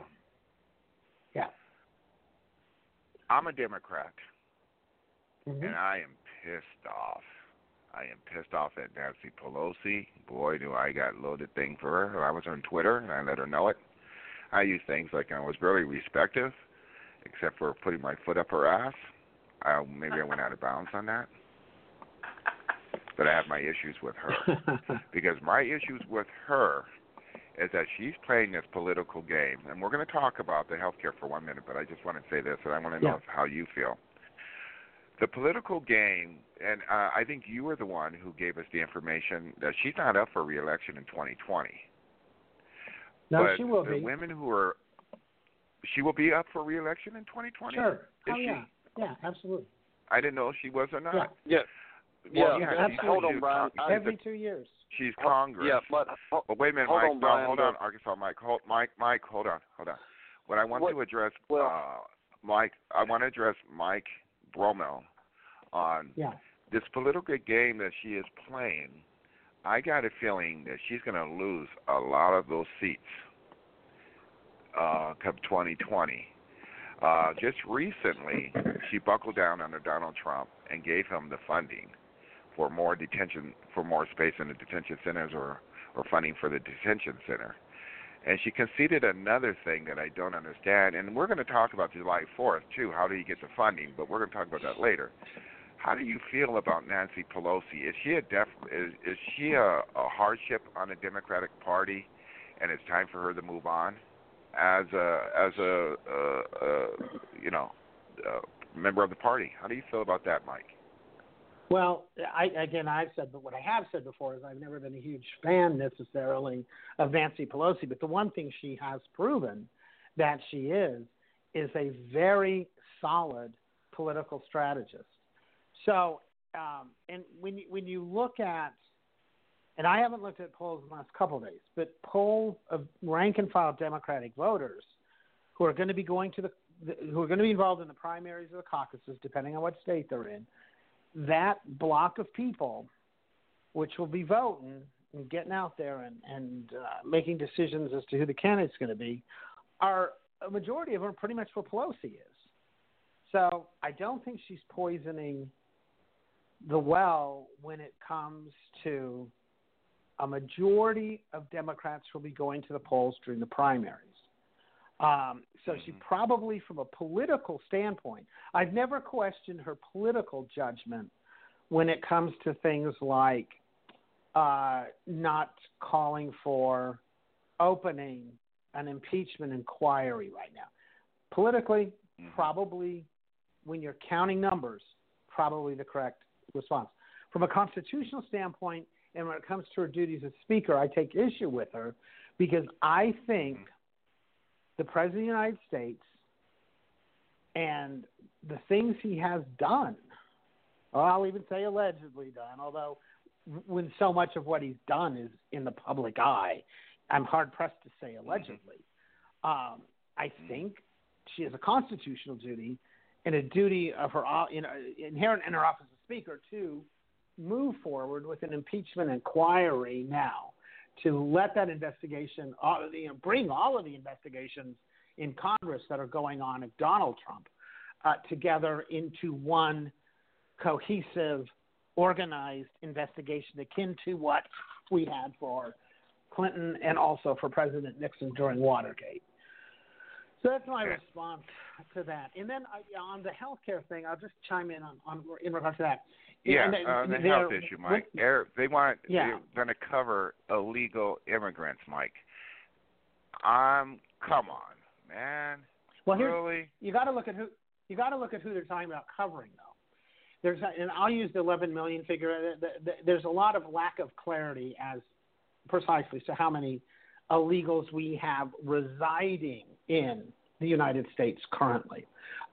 S2: I'm a Democrat.
S10: Mm-hmm.
S2: And I am pissed off. I am pissed off at Nancy Pelosi. Boy, do I got loaded thing for her. I was on Twitter, and I let her know it. I use things like I was very respectful, except for putting my foot up her ass. Maybe I went out of bounds on that. But I have my issues with her. Because my issues with her is that she's playing this political game. And we're going to talk about the health care for 1 minute, but I just want to say this, and I want to know how you feel. The political game, and I think you were the one who gave us the information that she's not up for re-election in 2020.
S10: No,
S2: but
S10: she will be.
S2: The women who are, she will be up for re-election in 2020?
S10: Sure.
S2: Is she?
S10: Yeah, absolutely.
S2: I didn't know if she was or not.
S11: Yeah.
S2: Well,
S10: absolutely.
S11: Hold on, Brian.
S10: Every 2 years.
S2: She's Congress.
S11: Yeah, but
S2: wait a minute,
S11: hold
S2: Mike.
S11: on, Brian,
S2: hold on, Arkansas Mike. Mike, hold on. What I want to address, Mike, I want to address Mike Bromell on this political game that she is playing. I got a feeling that she's going to lose a lot of those seats come 2020. Just recently, she buckled down under Donald Trump and gave him the funding for more detention, for more space in the detention centers or funding for the detention center. And she conceded another thing that I don't understand, and we're going to talk about July 4th, too. How do you get the funding? But we're going to talk about that later. How do you feel about Nancy Pelosi? Is she a hardship on the Democratic Party, and it's time for her to move on as a member of the party? How do you feel about that, Mike?
S10: Well, I've said, but what I have said before is I've never been a huge fan necessarily of Nancy Pelosi. But the one thing she has proven that she is a very solid political strategist. So, and when you look at, and I haven't looked at polls in the last couple of days, but polls of rank and file Democratic voters who are going to be who are going to be involved in the primaries or the caucuses, depending on what state they're in, that block of people, which will be voting, and getting out there and making decisions as to who the candidate's going to be, a majority of them are pretty much where Pelosi is. So I don't think she's poisoning the well when it comes to a majority of Democrats will be going to the polls during the primaries. So she probably, from a political standpoint, I've never questioned her political judgment when it comes to things like not calling for opening an impeachment inquiry right now. Politically, probably, when you're counting numbers, probably the correct response. From a constitutional standpoint, and when it comes to her duties as Speaker, I take issue with her because I think the President of the United States and the things he has done, or I'll even say allegedly done, although when so much of what he's done is in the public eye, I'm hard-pressed to say allegedly. I think she has a constitutional duty and a duty of her inherent in her office as Speaker to move forward with an impeachment inquiry now, to let that investigation, bring all of the investigations in Congress that are going on of Donald Trump together into one cohesive, organized investigation akin to what we had for Clinton and also for President Nixon during Watergate. So that's my response to that. And then on the healthcare thing, I'll just chime in on in regards to that.
S2: Yeah, on the health issue, Mike. They're going to cover illegal immigrants, Mike. Come on, man.
S10: Well,
S2: really?
S10: You got to look at who they're talking about covering, though. And I'll use the 11 million figure. There's a lot of lack of clarity as precisely to how many illegals we have residing in the United States currently,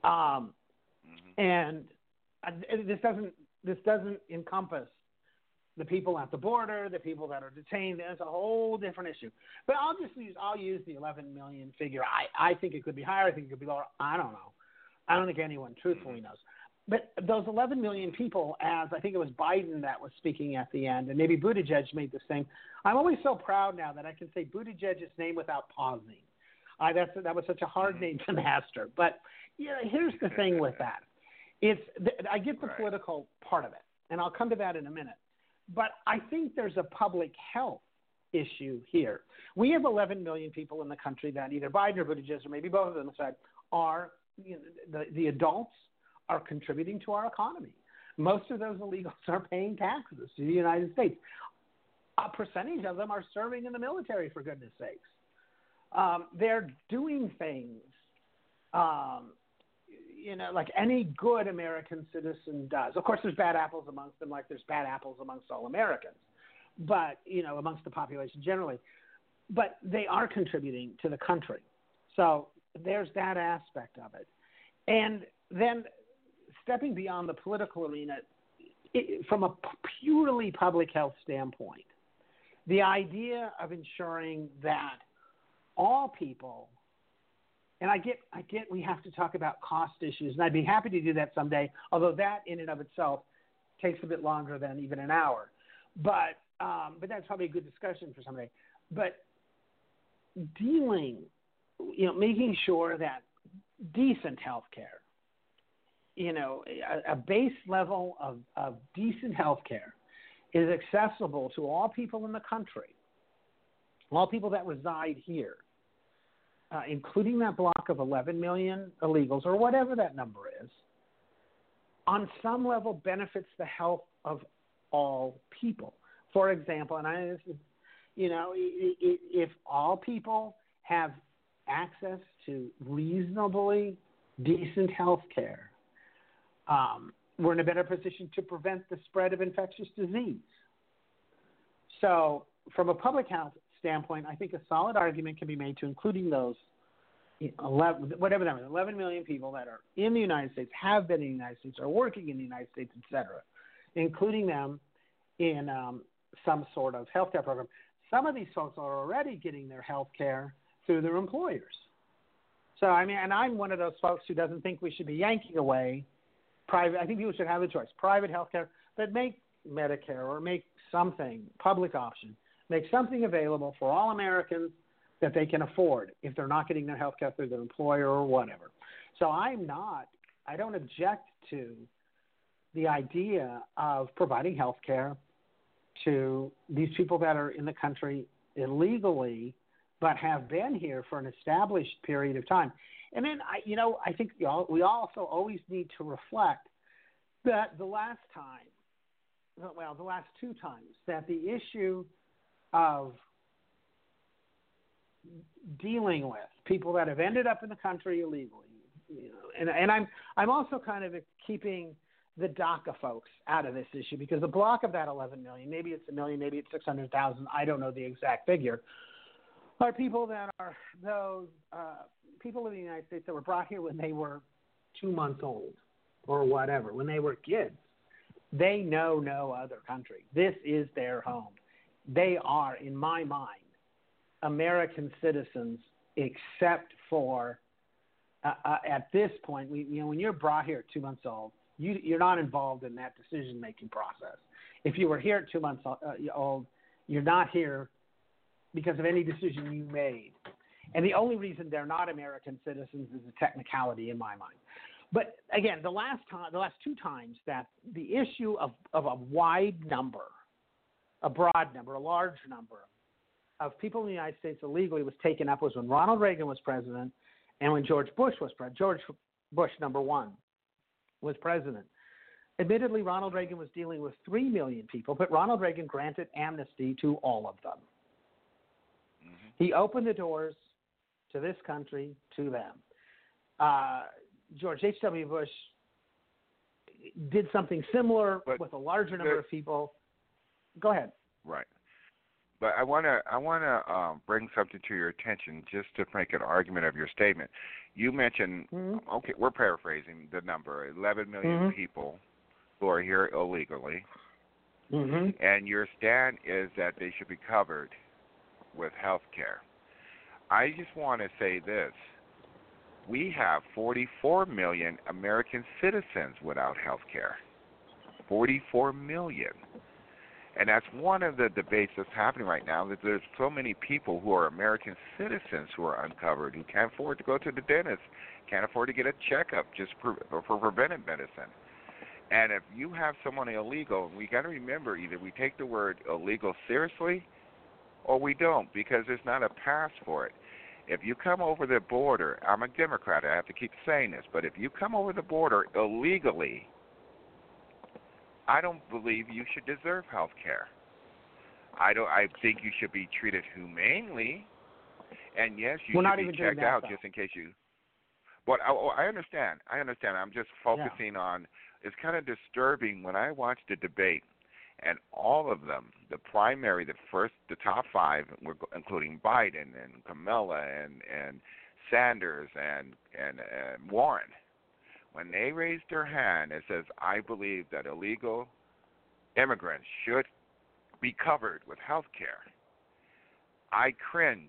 S10: and this doesn't encompass the people at the border, the people that are detained. It's a whole different issue. But I'll use the 11 million figure. I think it could be higher. I think it could be lower. I don't know. I don't think anyone truthfully knows. But those 11 million people, as I think it was Biden that was speaking at the end, and maybe Buttigieg made the same. I'm always so proud now that I can say Buttigieg's name without pausing. That was such a hard name to master. But here's the thing with that. I get the political part of it, and I'll come to that in a minute. But I think there's a public health issue here. We have 11 million people in the country that either Biden or Buttigieg, or maybe both of them said, are the adults are contributing to our economy. Most of those illegals are paying taxes to the United States. A percentage of them are serving in the military, for goodness sakes. They're doing things, like any good American citizen does. Of course, there's bad apples amongst them, like there's bad apples amongst all Americans, but, amongst the population generally. But they are contributing to the country. So there's that aspect of it. And then stepping beyond the political arena, from a purely public health standpoint, the idea of ensuring that all people, and I get we have to talk about cost issues, and I'd be happy to do that someday, although that in and of itself takes a bit longer than even an hour. But that's probably a good discussion for someday. But making sure that decent health care, a base level of decent health care is accessible to all people in the country, all people that reside here, including that block of 11 million illegals or whatever that number is, on some level benefits the health of all people. For example, if all people have access to reasonably decent health care, we're in a better position to prevent the spread of infectious disease. So from a public health standpoint, I think a solid argument can be made to including those 11 million people that are in the United States, have been in the United States, are working in the United States, et cetera, including them in some sort of health care program. Some of these folks are already getting their health care through their employers. So, and I'm one of those folks who doesn't think we should be yanking away private. I think people should have a choice, private health care, but make Medicare or make something, public option, Make something available for all Americans that they can afford if they're not getting their health care through their employer or whatever. So I don't object to the idea of providing health care to these people that are in the country illegally but have been here for an established period of time. And then, I think we also always need to reflect that the last two times, that the issue of dealing with people that have ended up in the country illegally, and I'm also kind of keeping the DACA folks out of this issue, because the block of that 11 million, maybe it's 1 million, maybe it's 600,000, I don't know the exact figure, are people that are those people in the United States that were brought here when they were 2 months old or whatever, when they were kids. They know no other country. This is their home. They are, in my mind, American citizens, except for at this point, when you're brought here at 2 months old, you're not involved in that decision-making process. If you were here at 2 months old, you're not here because of any decision you made. And the only reason they're not American citizens is a technicality in my mind. But again, the last two times that the issue of a wide number, a broad number, a large number of people in the United States illegally was taken up was when Ronald Reagan was president and when George Bush was president. George Bush, number one, was president. Admittedly, Ronald Reagan was dealing with 3 million people, but Ronald Reagan granted amnesty to all of them. Mm-hmm. He opened the doors to this country to them. George H.W. Bush did something similar with a larger number of people. Go ahead.
S2: Right. But I want to bring something to your attention just to make an argument of your statement. You mentioned, okay, we're paraphrasing the number, 11 million people who are here illegally, and your stand is that they should be covered with health care. I just want to say this. We have 44 million American citizens without health care. 44 million. And that's one of the debates that's happening right now, that there's so many people who are American citizens who are uncovered, who can't afford to go to the dentist, can't afford to get a checkup just for preventive medicine. And if you have someone illegal, and we got to remember, either we take the word illegal seriously or we don't, because there's not a pass for it. If you come over the border, I'm a Democrat, I have to keep saying this, but if you come over the border illegally, I don't believe you should deserve health care. I think you should be treated humanely, and yes, you should be checked out just in case you. But I understand. I'm just focusing on. It's kind of disturbing when I watch the debate, and all of them, the primary, the top five, including Biden and Kamala and Sanders and Warren. When they raised their hand, it says, I believe that illegal immigrants should be covered with health care. I cringed.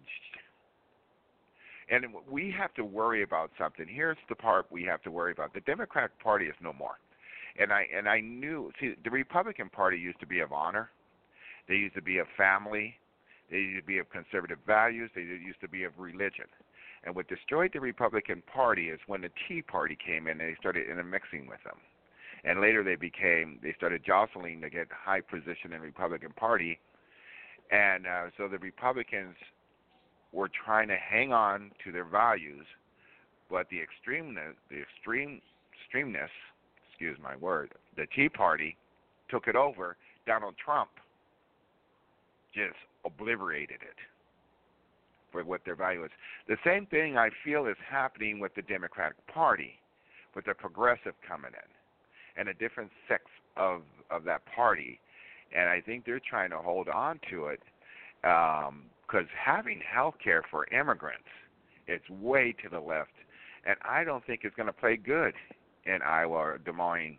S2: And we have to worry about something. Here's the part we have to worry about. The Democratic Party is no more. And I knew, the Republican Party used to be of honor. They used to be of family. They used to be of conservative values. They used to be of religion. And what destroyed the Republican Party is when the Tea Party came in and they started intermixing with them. And later they started jostling to get high position in the Republican Party. And so the Republicans were trying to hang on to their values, but the extremeness, excuse my word, the Tea Party took it over. Donald Trump just obliterated it for what their value is. The same thing I feel is happening with the Democratic Party, with the progressive coming in, and a different sects of that party. And I think they're trying to hold on to it because having health care for immigrants, it's way to the left. And I don't think it's going to play good in Iowa or Des Moines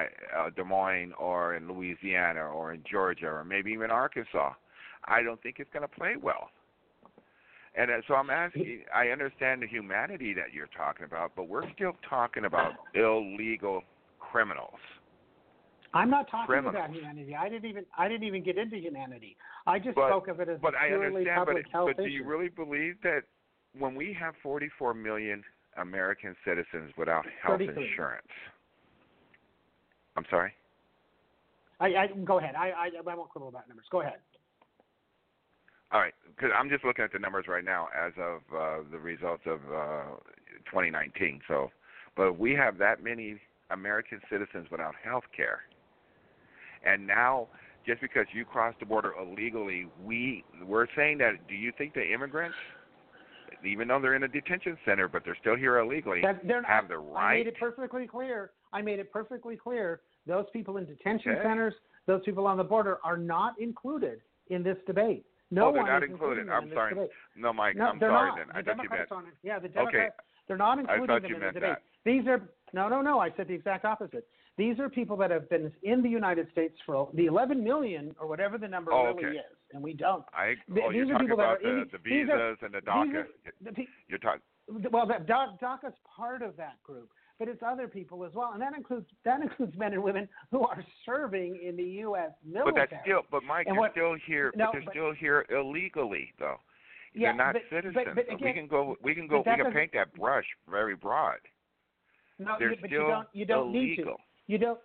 S2: or in Louisiana or in Georgia or maybe even Arkansas. I don't think it's going to play well. And so I'm asking, I understand the humanity that you're talking about, but we're still talking about illegal criminals.
S10: I'm not talking
S2: criminals.
S10: about humanity. I didn't even get into humanity. I just spoke of it as a purely public health issue.
S2: But do you really believe that when we have 44 million American citizens without health insurance? I'm sorry?
S10: I go ahead. I won't quibble about numbers. Go ahead.
S2: All right, because I'm just looking at the numbers right now as of the results of 2019. So, but we have that many American citizens without health care. And now, just because you crossed the border illegally, we're saying that, do you think the immigrants, even though they're in a detention center, but they're still here illegally, have the right?
S10: I made it perfectly clear. Those people in detention centers, those people on the border are not included in this debate. No,
S2: they're
S10: one
S2: not
S10: is
S2: included. I'm sorry.
S10: Debate.
S2: No, Mike,
S10: no,
S2: I'm sorry
S10: not.
S2: then.
S10: The
S2: I thought you meant.
S10: The Democrats, they're not including them in the debate. These are no. I said the exact opposite. These are people that have been in the United States for the 11 million or whatever the number really is, and we don't.
S2: You're talking about the visas and the DACA. You're talking.
S10: Well, DACA's part of that group, but it's other people as well, and that includes men and women who are serving in the U.S. military.
S2: But Mike, you're still here. But they're still here illegally, though.
S10: Yeah,
S2: they're not citizens.
S10: But again,
S2: we can paint that brush very broad.
S10: No,
S2: they're
S10: but
S2: still
S10: you don't
S2: illegal.
S10: need to. You don't.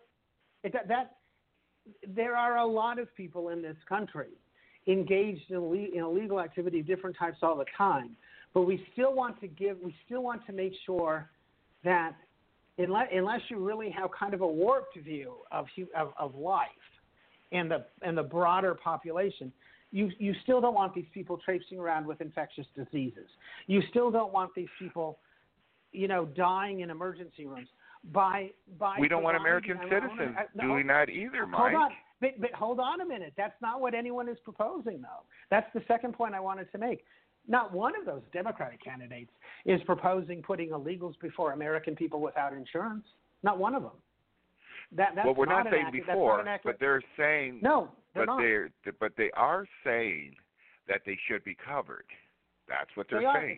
S10: There are a lot of people in this country engaged in illegal activity of different types all the time, but we still want to make sure that unless you really have kind of a warped view of life and the broader population, you still don't want these people traipsing around with infectious diseases. You still don't want these people, dying in emergency rooms. We
S2: don't want American citizens doing that either, Mike.
S10: Hold on. But hold on a minute. That's not what anyone is proposing, though. That's the second point I wanted to make. Not one of those Democratic candidates is proposing putting illegals before American people without insurance. Not one of them. That's
S2: we're not saying before,
S10: but
S2: they're saying
S10: no, they're not.
S2: But they are saying that they should be covered. That's what they're saying.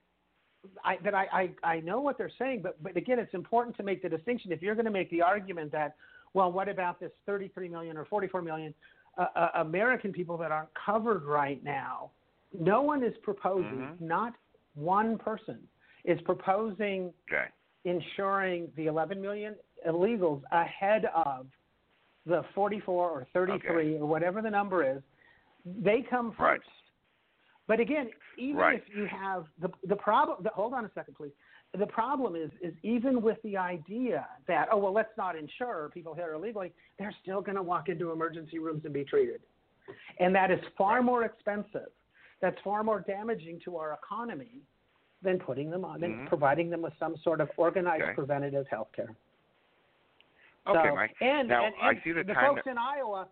S10: I know what they're saying, but again, it's important to make the distinction. If you're going to make the argument that, well, what about this 33 million or 44 million American people that aren't covered right now? No one is proposing, not one person is proposing insuring the 11 million illegals ahead of the 44 or 33 or whatever the number is. They come first.
S2: Right.
S10: But again, even if you have the problem, hold on a second, please. The problem is even with the idea that, let's not insure people here illegally, they're still going to walk into emergency rooms and be treated. And that is far more expensive. That's far more damaging to our economy than putting them on and providing them with some sort of organized preventative health care.
S2: Okay, Mike.
S10: And
S2: I see the time.
S10: Folks in Iowa,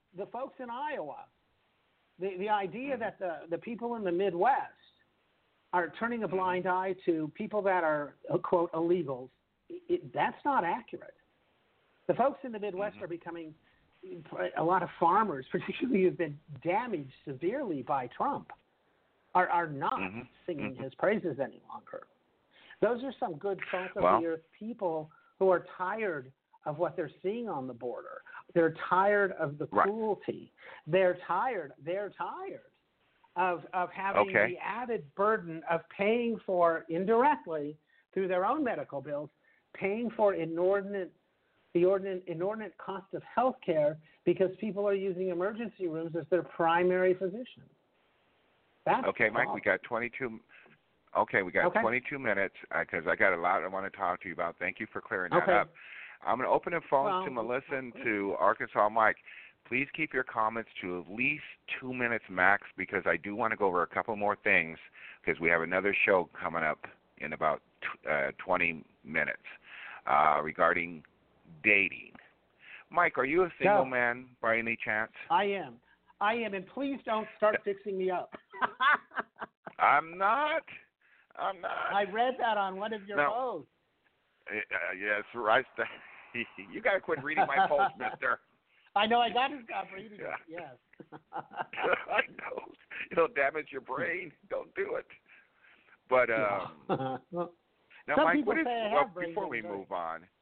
S10: the idea that the people in the Midwest are turning a blind eye to people that are, quote, illegals, that's not accurate. The folks in the Midwest are becoming a lot of farmers, particularly who've been damaged severely by Trump, are not singing his praises any longer. Those are some good salt of the earth people who are tired of what they're seeing on the border. They're tired of the cruelty. They're tired of having the added burden of paying for, indirectly, through their own medical bills, paying for inordinate cost of health care because people are using emergency rooms as their primary physician. That's
S2: Mike, we got 22. Okay, we got 22 minutes because I got a lot I want to talk to you about. Thank you for clearing that up. I'm going to open the phones to Melissa and to Arkansas Mike. Please keep your comments to at least 2 minutes max because I do want to go over a couple more things because we have another show coming up in about 20 minutes regarding dating. Mike, are you a single man by any chance?
S10: I am, and please don't start fixing me up.
S2: I'm not.
S10: I read that on one of your posts.
S2: Yes, right. You got to quit reading my posts, mister.
S10: I know. I got to stop reading it. Yes.
S2: I know. It'll damage your brain. Don't do it. But now, Mike, before we move on,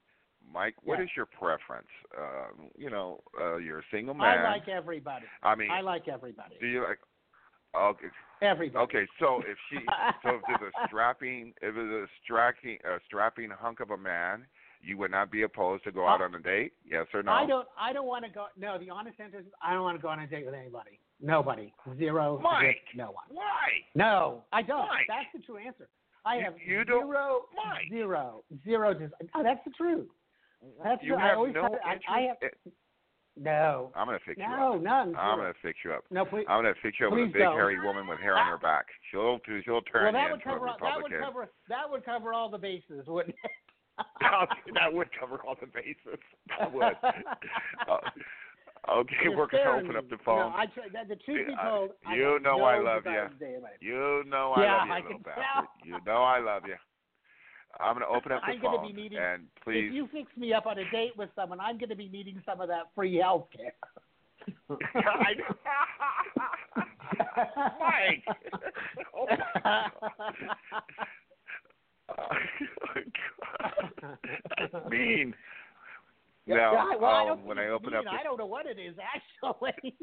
S2: Mike, what is your preference? You're a single man.
S10: I like everybody. I like everybody.
S2: Do you like? Okay.
S10: Everybody.
S2: Okay, so if there's a strapping strapping hunk of a man, you would not be opposed to go out on a date? Yes or no?
S10: I don't want to go. No, the honest answer is I don't want to go on a date with anybody. Nobody. Zero.
S2: Mike.
S10: No one.
S2: Why?
S10: No, I don't.
S2: Mike.
S10: That's the true answer. I have
S2: you
S10: zero.
S2: Don't, Mike.
S10: Zero. Oh, that's the truth. That's
S2: you
S10: the,
S2: have
S10: I always
S2: no
S10: have,
S2: interest.
S10: I have, no.
S2: I'm gonna fix you up.
S10: No, none.
S2: I'm gonna fix you up.
S10: No, please.
S2: I'm gonna fix you up with a big
S10: don't.
S2: hairy woman with hair on her back. She'll turn you into a Republican.
S10: That would cover all the bases, wouldn't it?
S2: That would cover all the bases. That would. Okay, we're gonna open up the phone.
S10: No, the truth be told,
S2: you know I love you. You know I love you, little bastard. You know I love you. I'm going to open up the phone, and please.
S10: If you fix me up on a date with someone, I'm going to be needing some of that free health care.
S2: Mike! Oh, my God. That's mean. When I open up...
S10: I don't know what it is, actually.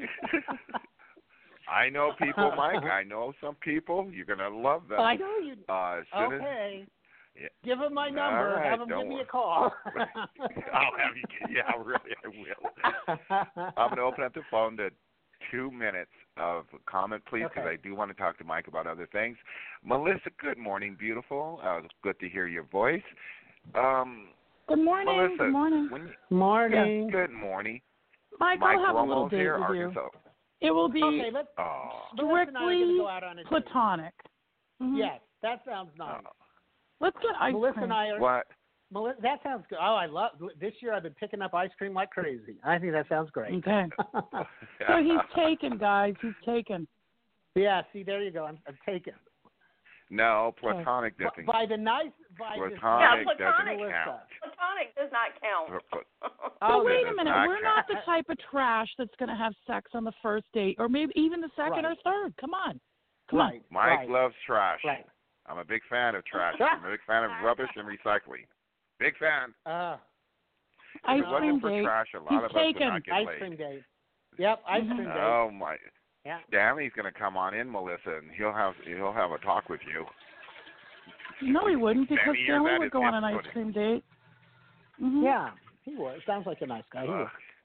S2: I know people, Mike. I know some people. You're going to love them.
S10: I know you.
S2: Okay.
S10: Give him my number.
S2: Right,
S10: have him give me a call.
S2: I'll have you. Yeah, really, I will. I'm going to open up the phone to 2 minutes of comment, please, because I do want to talk to Mike about other things. Melissa, good morning, beautiful. It's good to hear your voice.
S15: Good morning.
S2: Melissa,
S15: good morning.
S10: Morning.
S2: Yes, good morning.
S15: Mike, I'll have a little date
S2: here,
S15: with you.
S2: Arkansas.
S15: It will be
S10: strictly
S15: platonic. Mm-hmm.
S10: Yes, that sounds nice.
S15: Let's get ice
S10: Melissa
S15: cream.
S10: and I are.
S2: What?
S10: Melissa, that sounds good. Oh, I love this year. I've been picking up ice cream like crazy. I think that sounds great.
S15: Okay. So he's taken, guys. He's taken.
S10: Yeah. See, there you go. I'm taken.
S2: No, platonic doesn't.
S10: By the nice.
S2: Platonic doesn't count.
S7: Platonic does not count.
S15: But wait a minute. We're not the type of trash that's going to have sex on the first date, or maybe even the second or third. Come on. Come on.
S2: Mike loves trash.
S10: Right.
S2: I'm a big fan of trash. I'm a big fan of rubbish and recycling. Big fan.
S15: Ice cream
S2: for
S15: date.
S2: trash, a lot of us would not get
S10: ice
S2: laid.
S10: cream date. Yep, ice cream date.
S2: Oh my!
S10: Yeah.
S2: Stanley's going to come on in, Melissa, and he'll have a talk with you.
S15: No, he wouldn't, because Stanley would go on an
S2: input.
S15: ice cream date. Mm-hmm.
S10: Yeah, he would. Sounds like a nice guy. He would.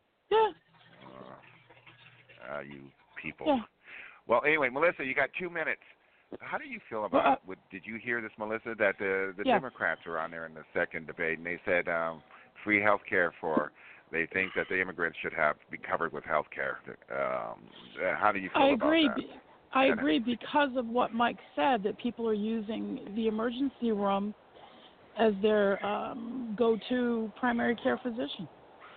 S15: Yeah.
S2: You people.
S15: Yeah.
S2: Well, anyway, Melissa, you got 2 minutes. How do you feel about did you hear this, Melissa, that the Democrats were on there in the second debate, and they said free health care they think that the immigrants should be covered with health care. How do you feel about that?
S15: I agree because of what Mike said, that people are using the emergency room as their go-to primary care physician.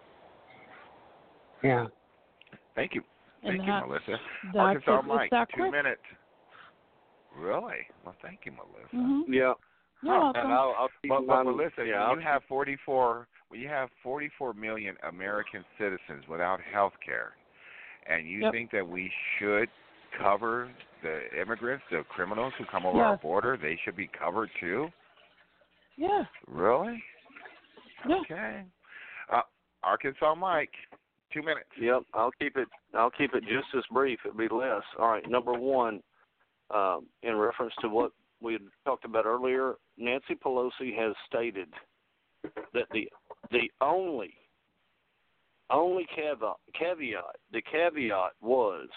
S10: Yeah.
S2: Thank you. Thank you, Melissa.
S15: That's
S2: Arkansas Mike,
S15: that
S2: 2 minutes. Really? Well, thank you, Melissa.
S15: Mm-hmm.
S11: Yeah.
S15: And
S11: I'll keep
S2: Melissa, you have 44 million American citizens without health care, and you think that we should cover the immigrants, the criminals who come over our border? They should be covered too?
S15: Yeah.
S2: Really?
S15: Yeah.
S2: Okay. Arkansas Mike, 2 minutes.
S11: Yep, I'll keep it just as brief. It'll be less. All right, number one, in reference to what we had talked about earlier, Nancy Pelosi has stated that the only caveat was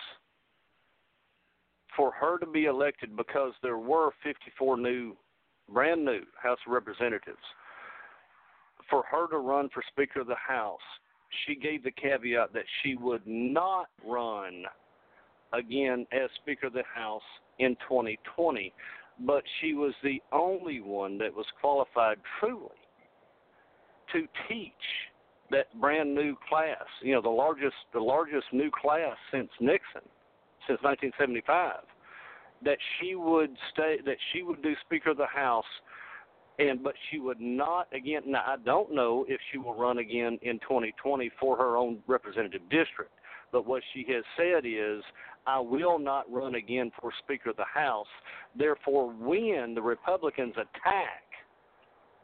S11: for her to be elected, because there were 54 brand new House of Representatives. For her to run for Speaker of the House, she gave the caveat that she would not run again as Speaker of the House in 2020, but she was the only one that was qualified truly to teach that brand new class, the largest new class since Nixon, since 1975, that she would do Speaker of the House, but she would not again. Now, I don't know if she will run again in 2020 for her own representative district, but what she has said is, I will not run again for Speaker of the House. Therefore, when the Republicans attack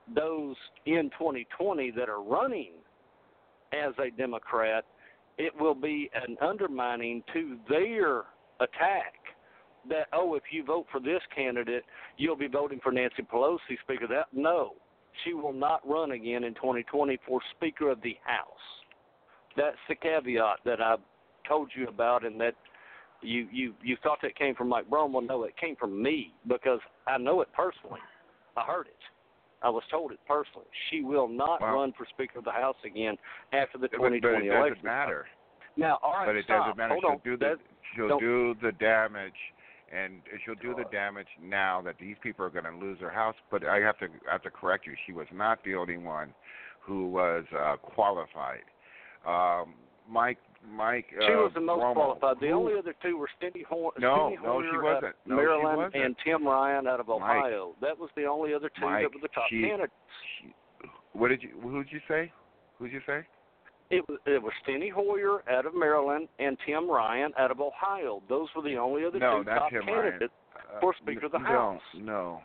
S11: those in 2020 that are running as a Democrat, it will be an undermining to their attack that, if you vote for this candidate, you'll be voting for Nancy Pelosi, Speaker of the House. No, she will not run again in 2020 for Speaker of the House. That's the caveat that I told you about, and that you thought that came from Mike Brown. Well, no, it came from me because I know it personally. I heard it. I was told it personally. She will not run for Speaker of the House again after the 2020 election.
S2: But it doesn't matter.
S11: Now, all right,
S2: but it doesn't matter. She'll do the damage, and she'll do the damage now that these people are going to lose their house. But I have to correct you. She was not the only one who was qualified. Mike.
S11: She was the most
S2: Romo,
S11: qualified. The only other two were Steny Hoyer
S2: she wasn't.
S11: Maryland and Tim Ryan out of Ohio. That was the only other two that were the top candidates.
S2: Who'd you say?
S11: It was Steny Hoyer out of Maryland and Tim Ryan out of Ohio. Those were the only other two top candidates for Speaker of the House.
S2: No.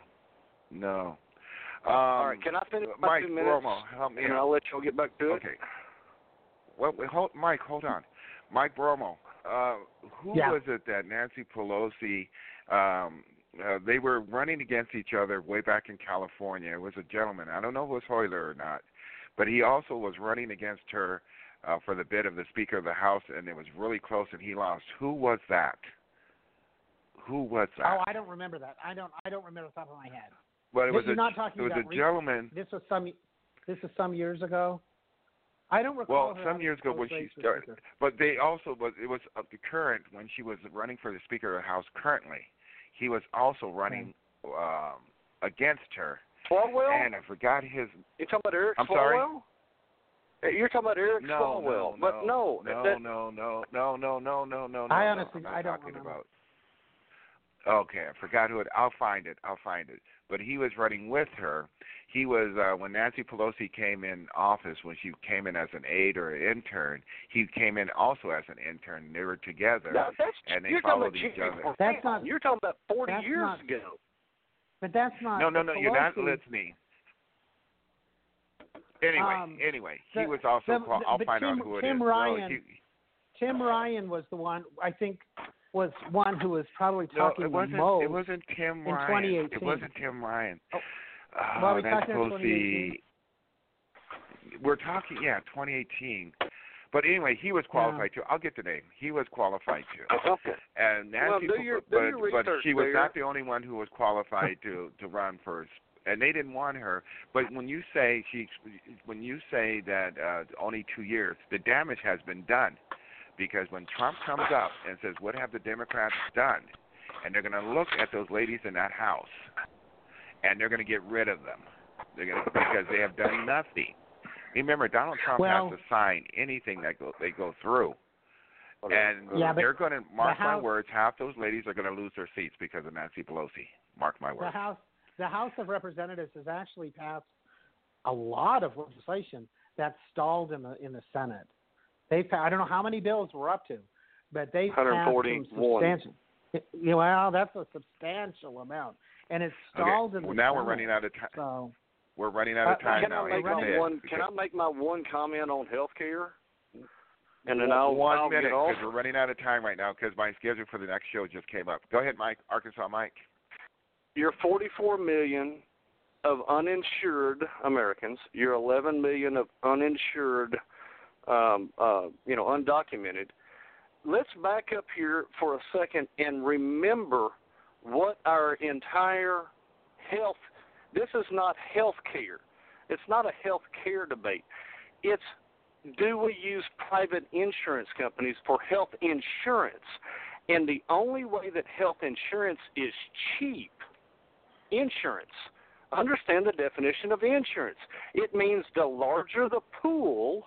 S11: All right, can I finish my 2 minutes?
S2: Romo, help me
S11: and I'll let you get back to it.
S2: Okay. Well, Mike, hold on. Mike Bromo, who was it that Nancy Pelosi, they were running against each other way back in California. It was a gentleman. I don't know if it was Hoyer or not, but he also was running against her for the bid of the Speaker of the House, and it was really close, and he lost. Who was that?
S10: Oh, I don't remember that. I don't remember the top of my head.
S2: Well, it was
S10: a
S2: gentleman.
S10: This was some years ago. I don't recall.
S2: Well, some years ago when she started, but it was the current when she was running for the Speaker of the House. Currently, he was also running against her.
S11: Swalwell?
S2: And I forgot his.
S11: You're talking about Eric Swalwell?
S2: Sorry?
S11: You're talking about Eric Swalwell.
S2: No.
S10: I honestly, I don't remember.
S2: About. Okay, I forgot who it. I'll find it. But he was running with her. He was when Nancy Pelosi came in office, when she came in as an aide or an intern, he came in also as an intern. They were together, and they followed each other.
S10: That's not.
S11: You're talking about 40 years ago.
S10: But that's not.
S2: No, you're not listening. Anyway, he was also. I'll find out who it is.
S10: Tim Ryan was the one. I think. Was one who was probably talking most.
S2: It wasn't Tim
S10: in
S2: Ryan.
S10: 2018.
S2: It wasn't Tim Ryan.
S10: That's supposed to be.
S2: We're talking, 2018. But anyway, he was qualified too. I'll get the name. He was qualified too.
S11: Okay.
S2: And Nancy, but she was not the only one who was qualified to run first. And they didn't want her. But when you say that only 2 years, the damage has been done. Because when Trump comes up and says, what have the Democrats done? And they're going to look at those ladies in that house, and they're going to get rid of them because they have done nothing. Remember, Donald Trump has to sign anything that they go through. And they're going to, mark my words, half those ladies are going to lose their seats because of Nancy Pelosi. Mark my words.
S10: The House of Representatives has actually passed a lot of legislation that's stalled in the Senate. I don't know how many bills we're up to, but they've passed some substantial. Well, that's a substantial amount, and it's stalled in the Senate.
S2: Now we're running out of time.
S10: So,
S2: we're running out of time now.
S11: Can I make my one comment on health care? And then I'll
S2: minute,
S11: get off.
S2: Because we're running out of time right now because my schedule for the next show just came up. Go ahead, Mike. Arkansas Mike.
S11: You're 44 million of uninsured Americans. You're 11 million of uninsured undocumented. Let's back up here for a second and remember what our entire health, this is not health care. It's not a health care debate. It's, do we use private insurance companies for health insurance? And the only way that health insurance is cheap, insurance, understand the definition of insurance. It means the larger the pool,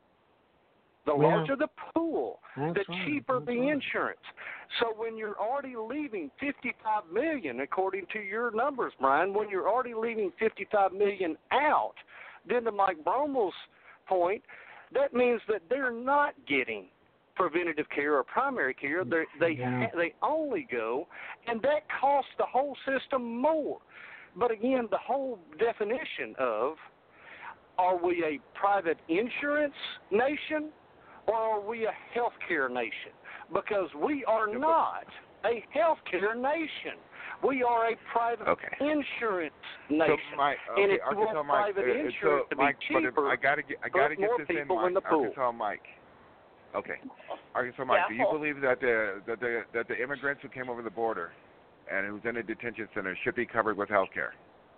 S11: the cheaper the insurance. So when you're already leaving $55 million, according to your numbers, Brian, when you're already leaving $55 million out, then to Mike Bromel's point, that means that they're not getting preventative care or primary care. They only go, and that costs the whole system more. But again, the whole definition of, are we a private insurance nation or are we a healthcare nation? Because we are not a healthcare nation. We are a private insurance nation.
S2: So Mike,
S11: and if you
S2: Arkansas
S11: want
S2: Mike,
S11: private insurance to be
S2: Mike,
S11: cheaper,
S2: I gotta get
S11: more
S2: this in,
S11: people
S2: Mike.
S11: in the pool.
S2: Arkansas Mike. Okay, Arkansas Mike. Do you believe that the immigrants who came over the border and who's in a detention center should be covered with health care?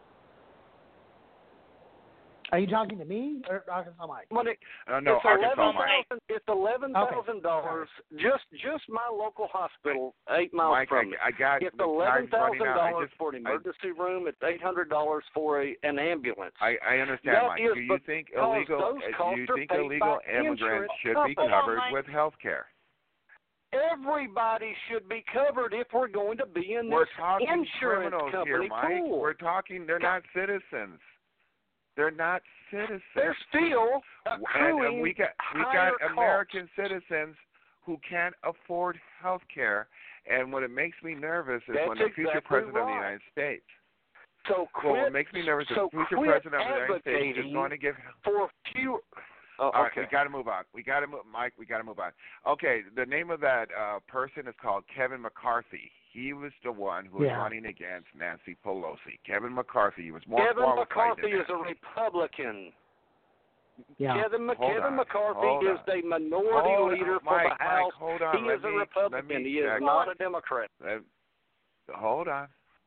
S10: Are you talking to me or Arkansas Mike?
S2: No,
S11: it's
S2: Arkansas Mike.
S11: It's $11,000. Just my local hospital, 8 miles
S2: Mike,
S11: from me. It's $11,000 for an emergency room. It's $800 for an ambulance.
S2: I understand, Mike. Do you think illegal immigrants should be covered with health care?
S11: Everybody should be covered if we're going to be in
S2: We're
S11: this
S2: talking
S11: insurance
S2: criminals
S11: company
S2: here, Mike.
S11: pool.
S2: We're talking. They're not citizens. They're not citizens.
S11: They're still accruing
S2: and we got American citizens who can't afford health care. And what it makes me nervous is when the future president of the United States. What makes me nervous is the future president of the United States is going to give
S11: for fewer.
S2: All right, we got to move on. Mike. We got to move on. Okay, the name of that person is called Kevin McCarthy. He was the one who was running against Nancy Pelosi. Kevin McCarthy. He was more qualified
S11: McCarthy
S2: than
S11: is a Republican.
S10: Yeah.
S11: Kevin McCarthy is the minority leader for the House.
S2: Hold on.
S11: He is a Republican. He is not a Democrat.
S2: Hold on.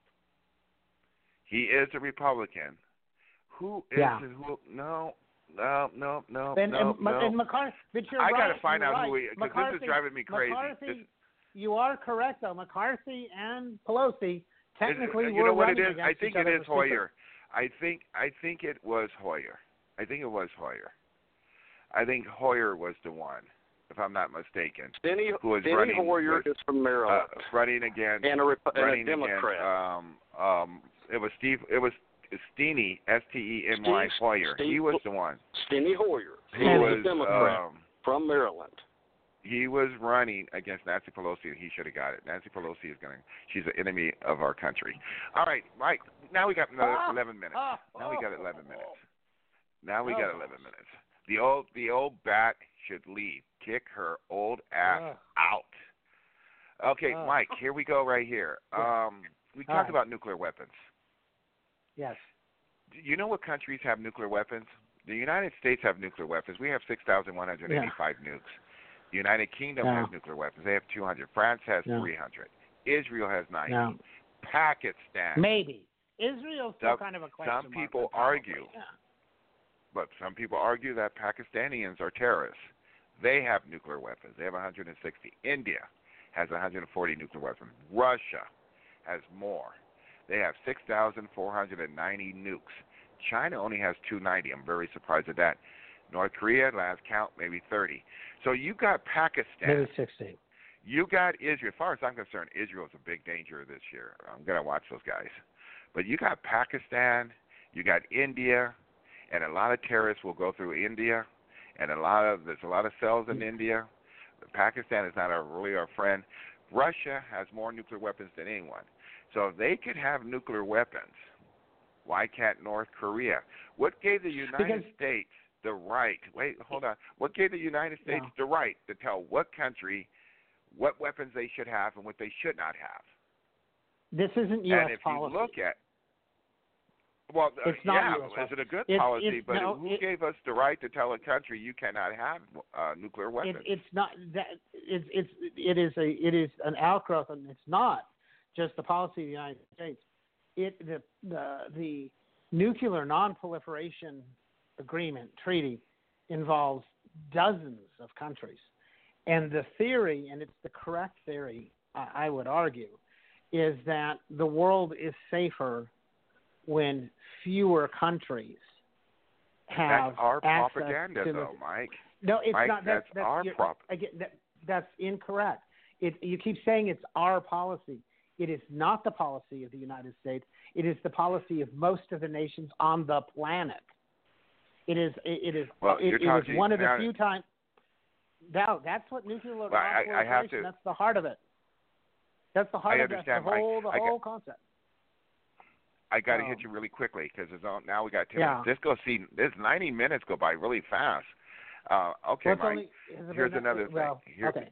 S2: He is a Republican. Who is who? No.
S10: And McCarthy, but you're
S2: I
S10: right.
S2: gotta find out
S10: right.
S2: who he is, because this is driving me crazy.
S10: You are correct, though. McCarthy and Pelosi technically
S2: you know what it is?
S10: against
S2: I think
S10: each other
S2: it is
S10: for
S2: Hoyer. I think it was Hoyer. I think Hoyer was the one, if I'm not mistaken, who was running.
S11: Hoyer is from Maryland,
S2: running against
S11: and a Democrat.
S2: It was Steny, Steny Hoyer. He was the one.
S11: Steny Hoyer.
S2: He was
S11: a Democrat from Maryland.
S2: He was running against Nancy Pelosi, and he should have got it. Nancy Pelosi she's an enemy of our country. All right, Mike, now we got another 11 minutes. Now we got 11 minutes. The old bat should leave. Kick her old ass out. Okay, Mike, here we go right here. We talked about nuclear weapons.
S10: Yes.
S2: Do you know what countries have nuclear weapons? The United States have nuclear weapons. We have 6,185 nukes. The United Kingdom has nuclear weapons. They have 200. France has 300. Israel has 90. Pakistan.
S10: Maybe. Israel's still kind of a question mark.
S2: Some people argue. But some people argue that Pakistanians are terrorists. They have nuclear weapons. They have 160. India has 140 nuclear weapons. Russia has more. They have 6,490 nukes. China only has 290. I'm very surprised at that. North Korea, last count, maybe 30. So you got Pakistan.
S10: Maybe 60.
S2: You got Israel. As far as I'm concerned, Israel is a big danger this year. I'm going to watch those guys. But you got Pakistan, you got India, and a lot of terrorists will go through India, and there's a lot of cells in India. Pakistan is not really our friend. Russia has more nuclear weapons than anyone. So if they could have nuclear weapons, why can't North Korea? What gave the United States the right? Wait, hold on. What gave the United States the right to tell what country what weapons they should have and what they should not have?
S10: This isn't U.S.
S2: And if
S10: policy.
S2: you look at, well,
S10: it's not
S2: is it a good policy? But who gave us the right to tell a country you cannot have nuclear weapons?
S10: It's not that. It is an outgrowth, and it's not just the policy of the United States. The nuclear non-proliferation agreement treaty involves dozens of countries, and the theory, and it's the correct theory, I would argue, is that the world is safer when fewer countries have
S2: That's our
S10: access
S2: propaganda,
S10: to
S2: though, Mike.
S10: No, it's
S2: Mike,
S10: not.
S2: That's our propaganda.
S10: That's incorrect. You keep saying it's our policy. It is not the policy of the United States. It is the policy of most of the nations on the planet. It is.
S2: Well,
S10: it is one of the few times. No, that's what nuclear proliferation. That's the heart of it. That's the heart of it. The whole concept.
S2: I got to hit you really quickly because now we got 10
S10: Yeah.
S2: minutes. This 90 minutes go by really fast. Okay, Mike. Here's another thing.
S10: Okay.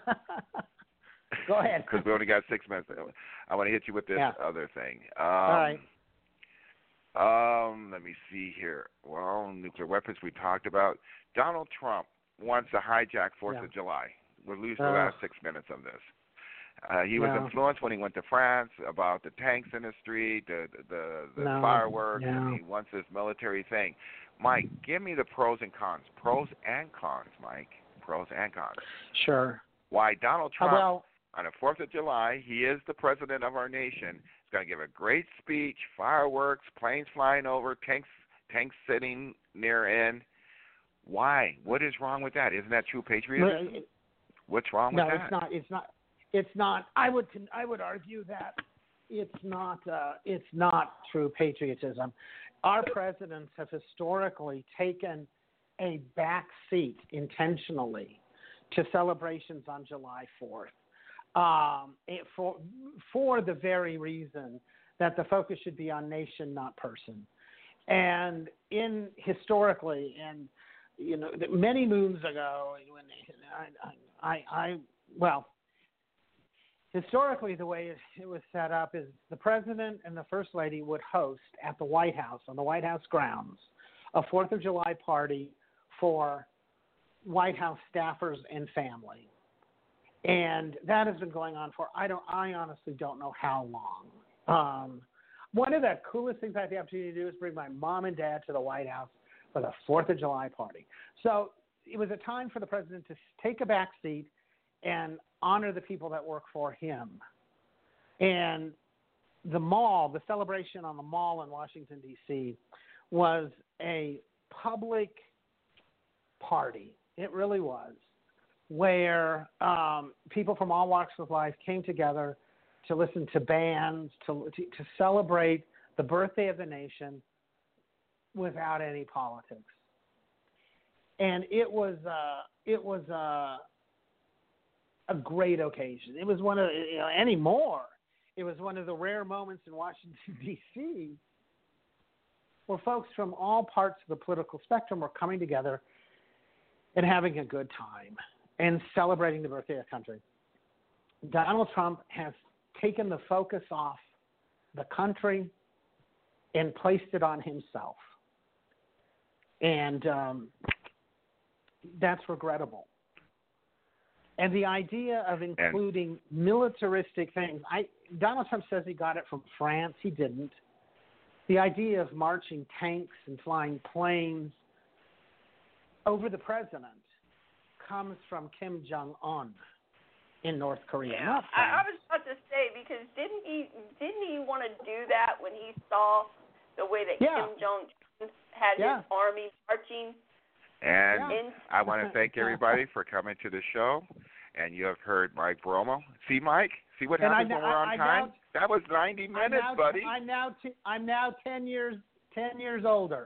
S10: Go ahead.
S2: Because we only got 6 minutes. I want to hit you with this other thing.
S10: All right.
S2: Let me see here. Well, nuclear weapons we talked about. Donald Trump wants to hijack 4th of July. We'll lose the last 6 minutes of this. He was influenced when he went to France about the tanks industry, the fireworks, and he wants this military thing. Mike, give me the pros and cons. Pros and cons, Mike. Pros and cons.
S10: Sure.
S2: Why Donald Trump, on the 4th of July, he is the president of our nation. He's going to give a great speech, fireworks, planes flying over, tanks sitting near in. Why? What is wrong with that? Isn't that true patriotism? What's wrong with that?
S10: No, it's not. I would argue that it's not true patriotism. Our presidents have historically taken a back seat intentionally to celebrations on July 4th for the very reason that the focus should be on nation, not person. And historically, and many moons ago, historically, the way it was set up is the president and the first lady would host at the White House, on the White House grounds, a 4th of July party for White House staffers and family. And that has been going on for, I honestly don't know how long. One of the coolest things I had the opportunity to do is bring my mom and dad to the White House for the 4th of July party. So it was a time for the president to take a back seat and honor the people that work for him. And the mall, the celebration on the mall in Washington, D.C., was a public party. It really was, where people from all walks of life came together to listen to bands, to celebrate the birthday of the nation without any politics. And it was a great occasion. It was one of it was one of the rare moments in Washington, D.C., where folks from all parts of the political spectrum were coming together and having a good time and celebrating the birthday of the country. Donald Trump has taken the focus off the country and placed it on himself. And that's regrettable. And the idea of including militaristic things, Donald Trump says he got it from France. He didn't. The idea of marching tanks and flying planes over the president comes from Kim Jong-un in North Korea.
S7: Yeah, I was about to say, because didn't he want to do that when he saw the way that Kim Jong-un had his army marching?
S2: And I want to thank everybody for coming to the show. And you have heard Mike Bromo. See, Mike? See what happens when we're on time? That was 90 minutes, buddy.
S10: I'm now 10 years older.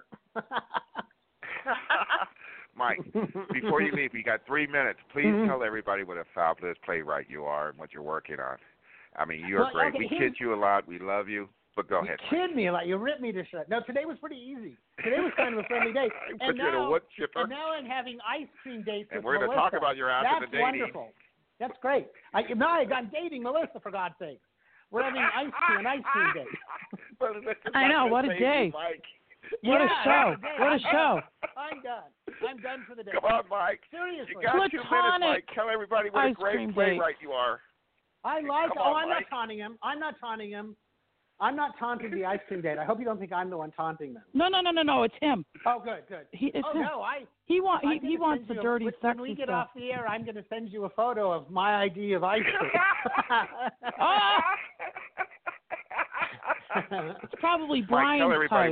S2: Mike, before you leave, you got 3 minutes. Please tell everybody what a fabulous playwright you are and what you're working on. I mean, you're great. We kid you a lot. We love you. But go ahead.
S10: You kid me a lot. You ripped me to shit. No, today was pretty easy. Today was kind of a friendly day. And now I'm having ice cream dates with Melissa.
S2: And we're going to talk about your after the dating.
S10: That's wonderful. That's great. I'm dating Melissa, for God's sake. We're having an ice cream date.
S15: I know. What a day. What a show. What a show.
S10: I'm done. I'm done for the day.
S2: Come on, Mike.
S10: Seriously.
S2: You got 2 minutes, Mike. Tell everybody what a great playwright you are.
S10: I'm not taunting him. I'm not taunting the ice cream date. I hope you don't think I'm the one taunting them.
S15: No. It's him.
S10: Oh, good.
S15: It's him.
S10: No,
S15: he wants the dirty, sexy stuff.
S10: When we get off the air, I'm going to send you a photo of my idea of ice cream.
S15: It's probably Brian's type.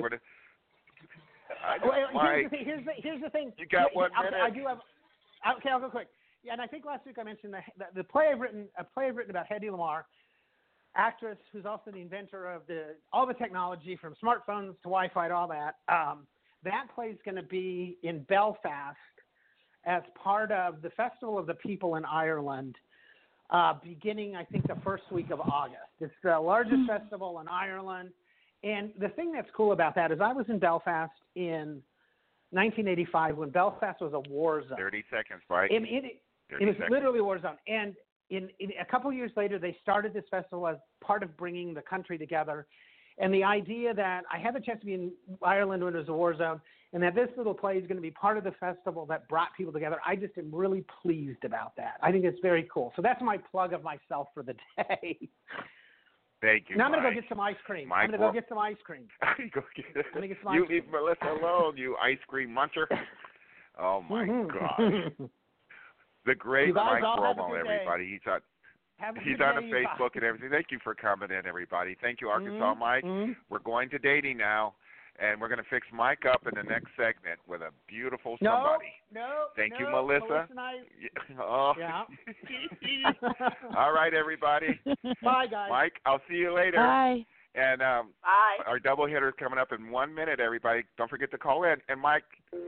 S10: Here's the thing.
S2: You got 1 minute.
S10: I do have. Okay, I'll go quick. Yeah, and I think last week I mentioned the play I've written about Hedy Lamarr, actress who's also the inventor of all the technology from smartphones to Wi-Fi to all that. That play's going to be in Belfast as part of the Festival of the People in Ireland, beginning, I think, the first week of August. It's the largest festival in Ireland, And the thing that's cool about that is I was in Belfast in 1985 when Belfast was a war zone.
S2: 30 seconds, Mike.
S10: It was literally a war zone. And in a couple of years later, they started this festival as part of bringing the country together. And the idea that I had the chance to be in Ireland when it was a war zone, and that this little play is going to be part of the festival that brought people together, I just am really pleased about that. I think it's very cool. So that's my plug of myself for the day.
S2: Thank you,
S10: Now I'm
S2: Mike.
S10: going to go get some ice cream.
S2: Mike,
S10: I'm going to go get some ice cream.
S2: Go get it.
S10: I'm gonna get some
S2: You
S10: ice
S2: leave Melissa alone, you ice cream muncher. Oh, my gosh. The great
S10: You guys
S2: Mike
S10: all have a
S2: Romo,
S10: good day.
S2: everybody. He's on
S10: Have a
S2: He's
S10: good
S2: on
S10: day,
S2: the
S10: you
S2: Facebook
S10: guys.
S2: and everything. Thank you for coming in, everybody. Thank you, Arkansas Mike. We're going to dating now, and we're going to fix Mike up in the next segment with a beautiful somebody.
S10: No.
S2: Thank you, Melissa.
S10: And I,
S2: Oh.
S10: yeah.
S2: All right, everybody.
S10: Bye, guys.
S2: Mike, I'll see you later.
S15: Bye.
S2: And
S7: Bye.
S2: Our double hitter is coming up in 1 minute, everybody. Don't forget to call in. And, Mike,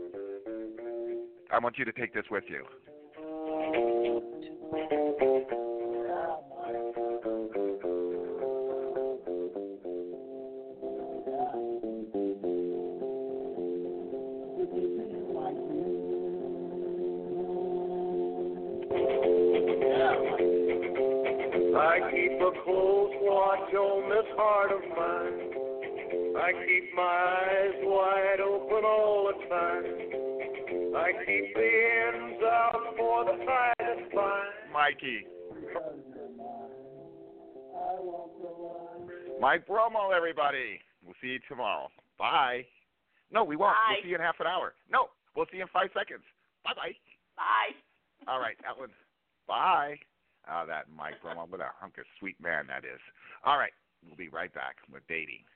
S2: I want you to take this with you.
S8: I keep a close watch on this heart of mine. I keep my eyes wide open all the time. I keep the ends out for the tightest line.
S2: Mikey. Mike Bromo, everybody. We'll see you tomorrow. Bye. No, we won't.
S7: Bye.
S2: We'll see you in half an hour. No, we'll see you in 5 seconds. Bye-bye.
S7: Bye.
S2: All right, Ellen. Bye. Oh, that Mike Bromo. What a hunk of sweet man that is. All right, we'll be right back with dating.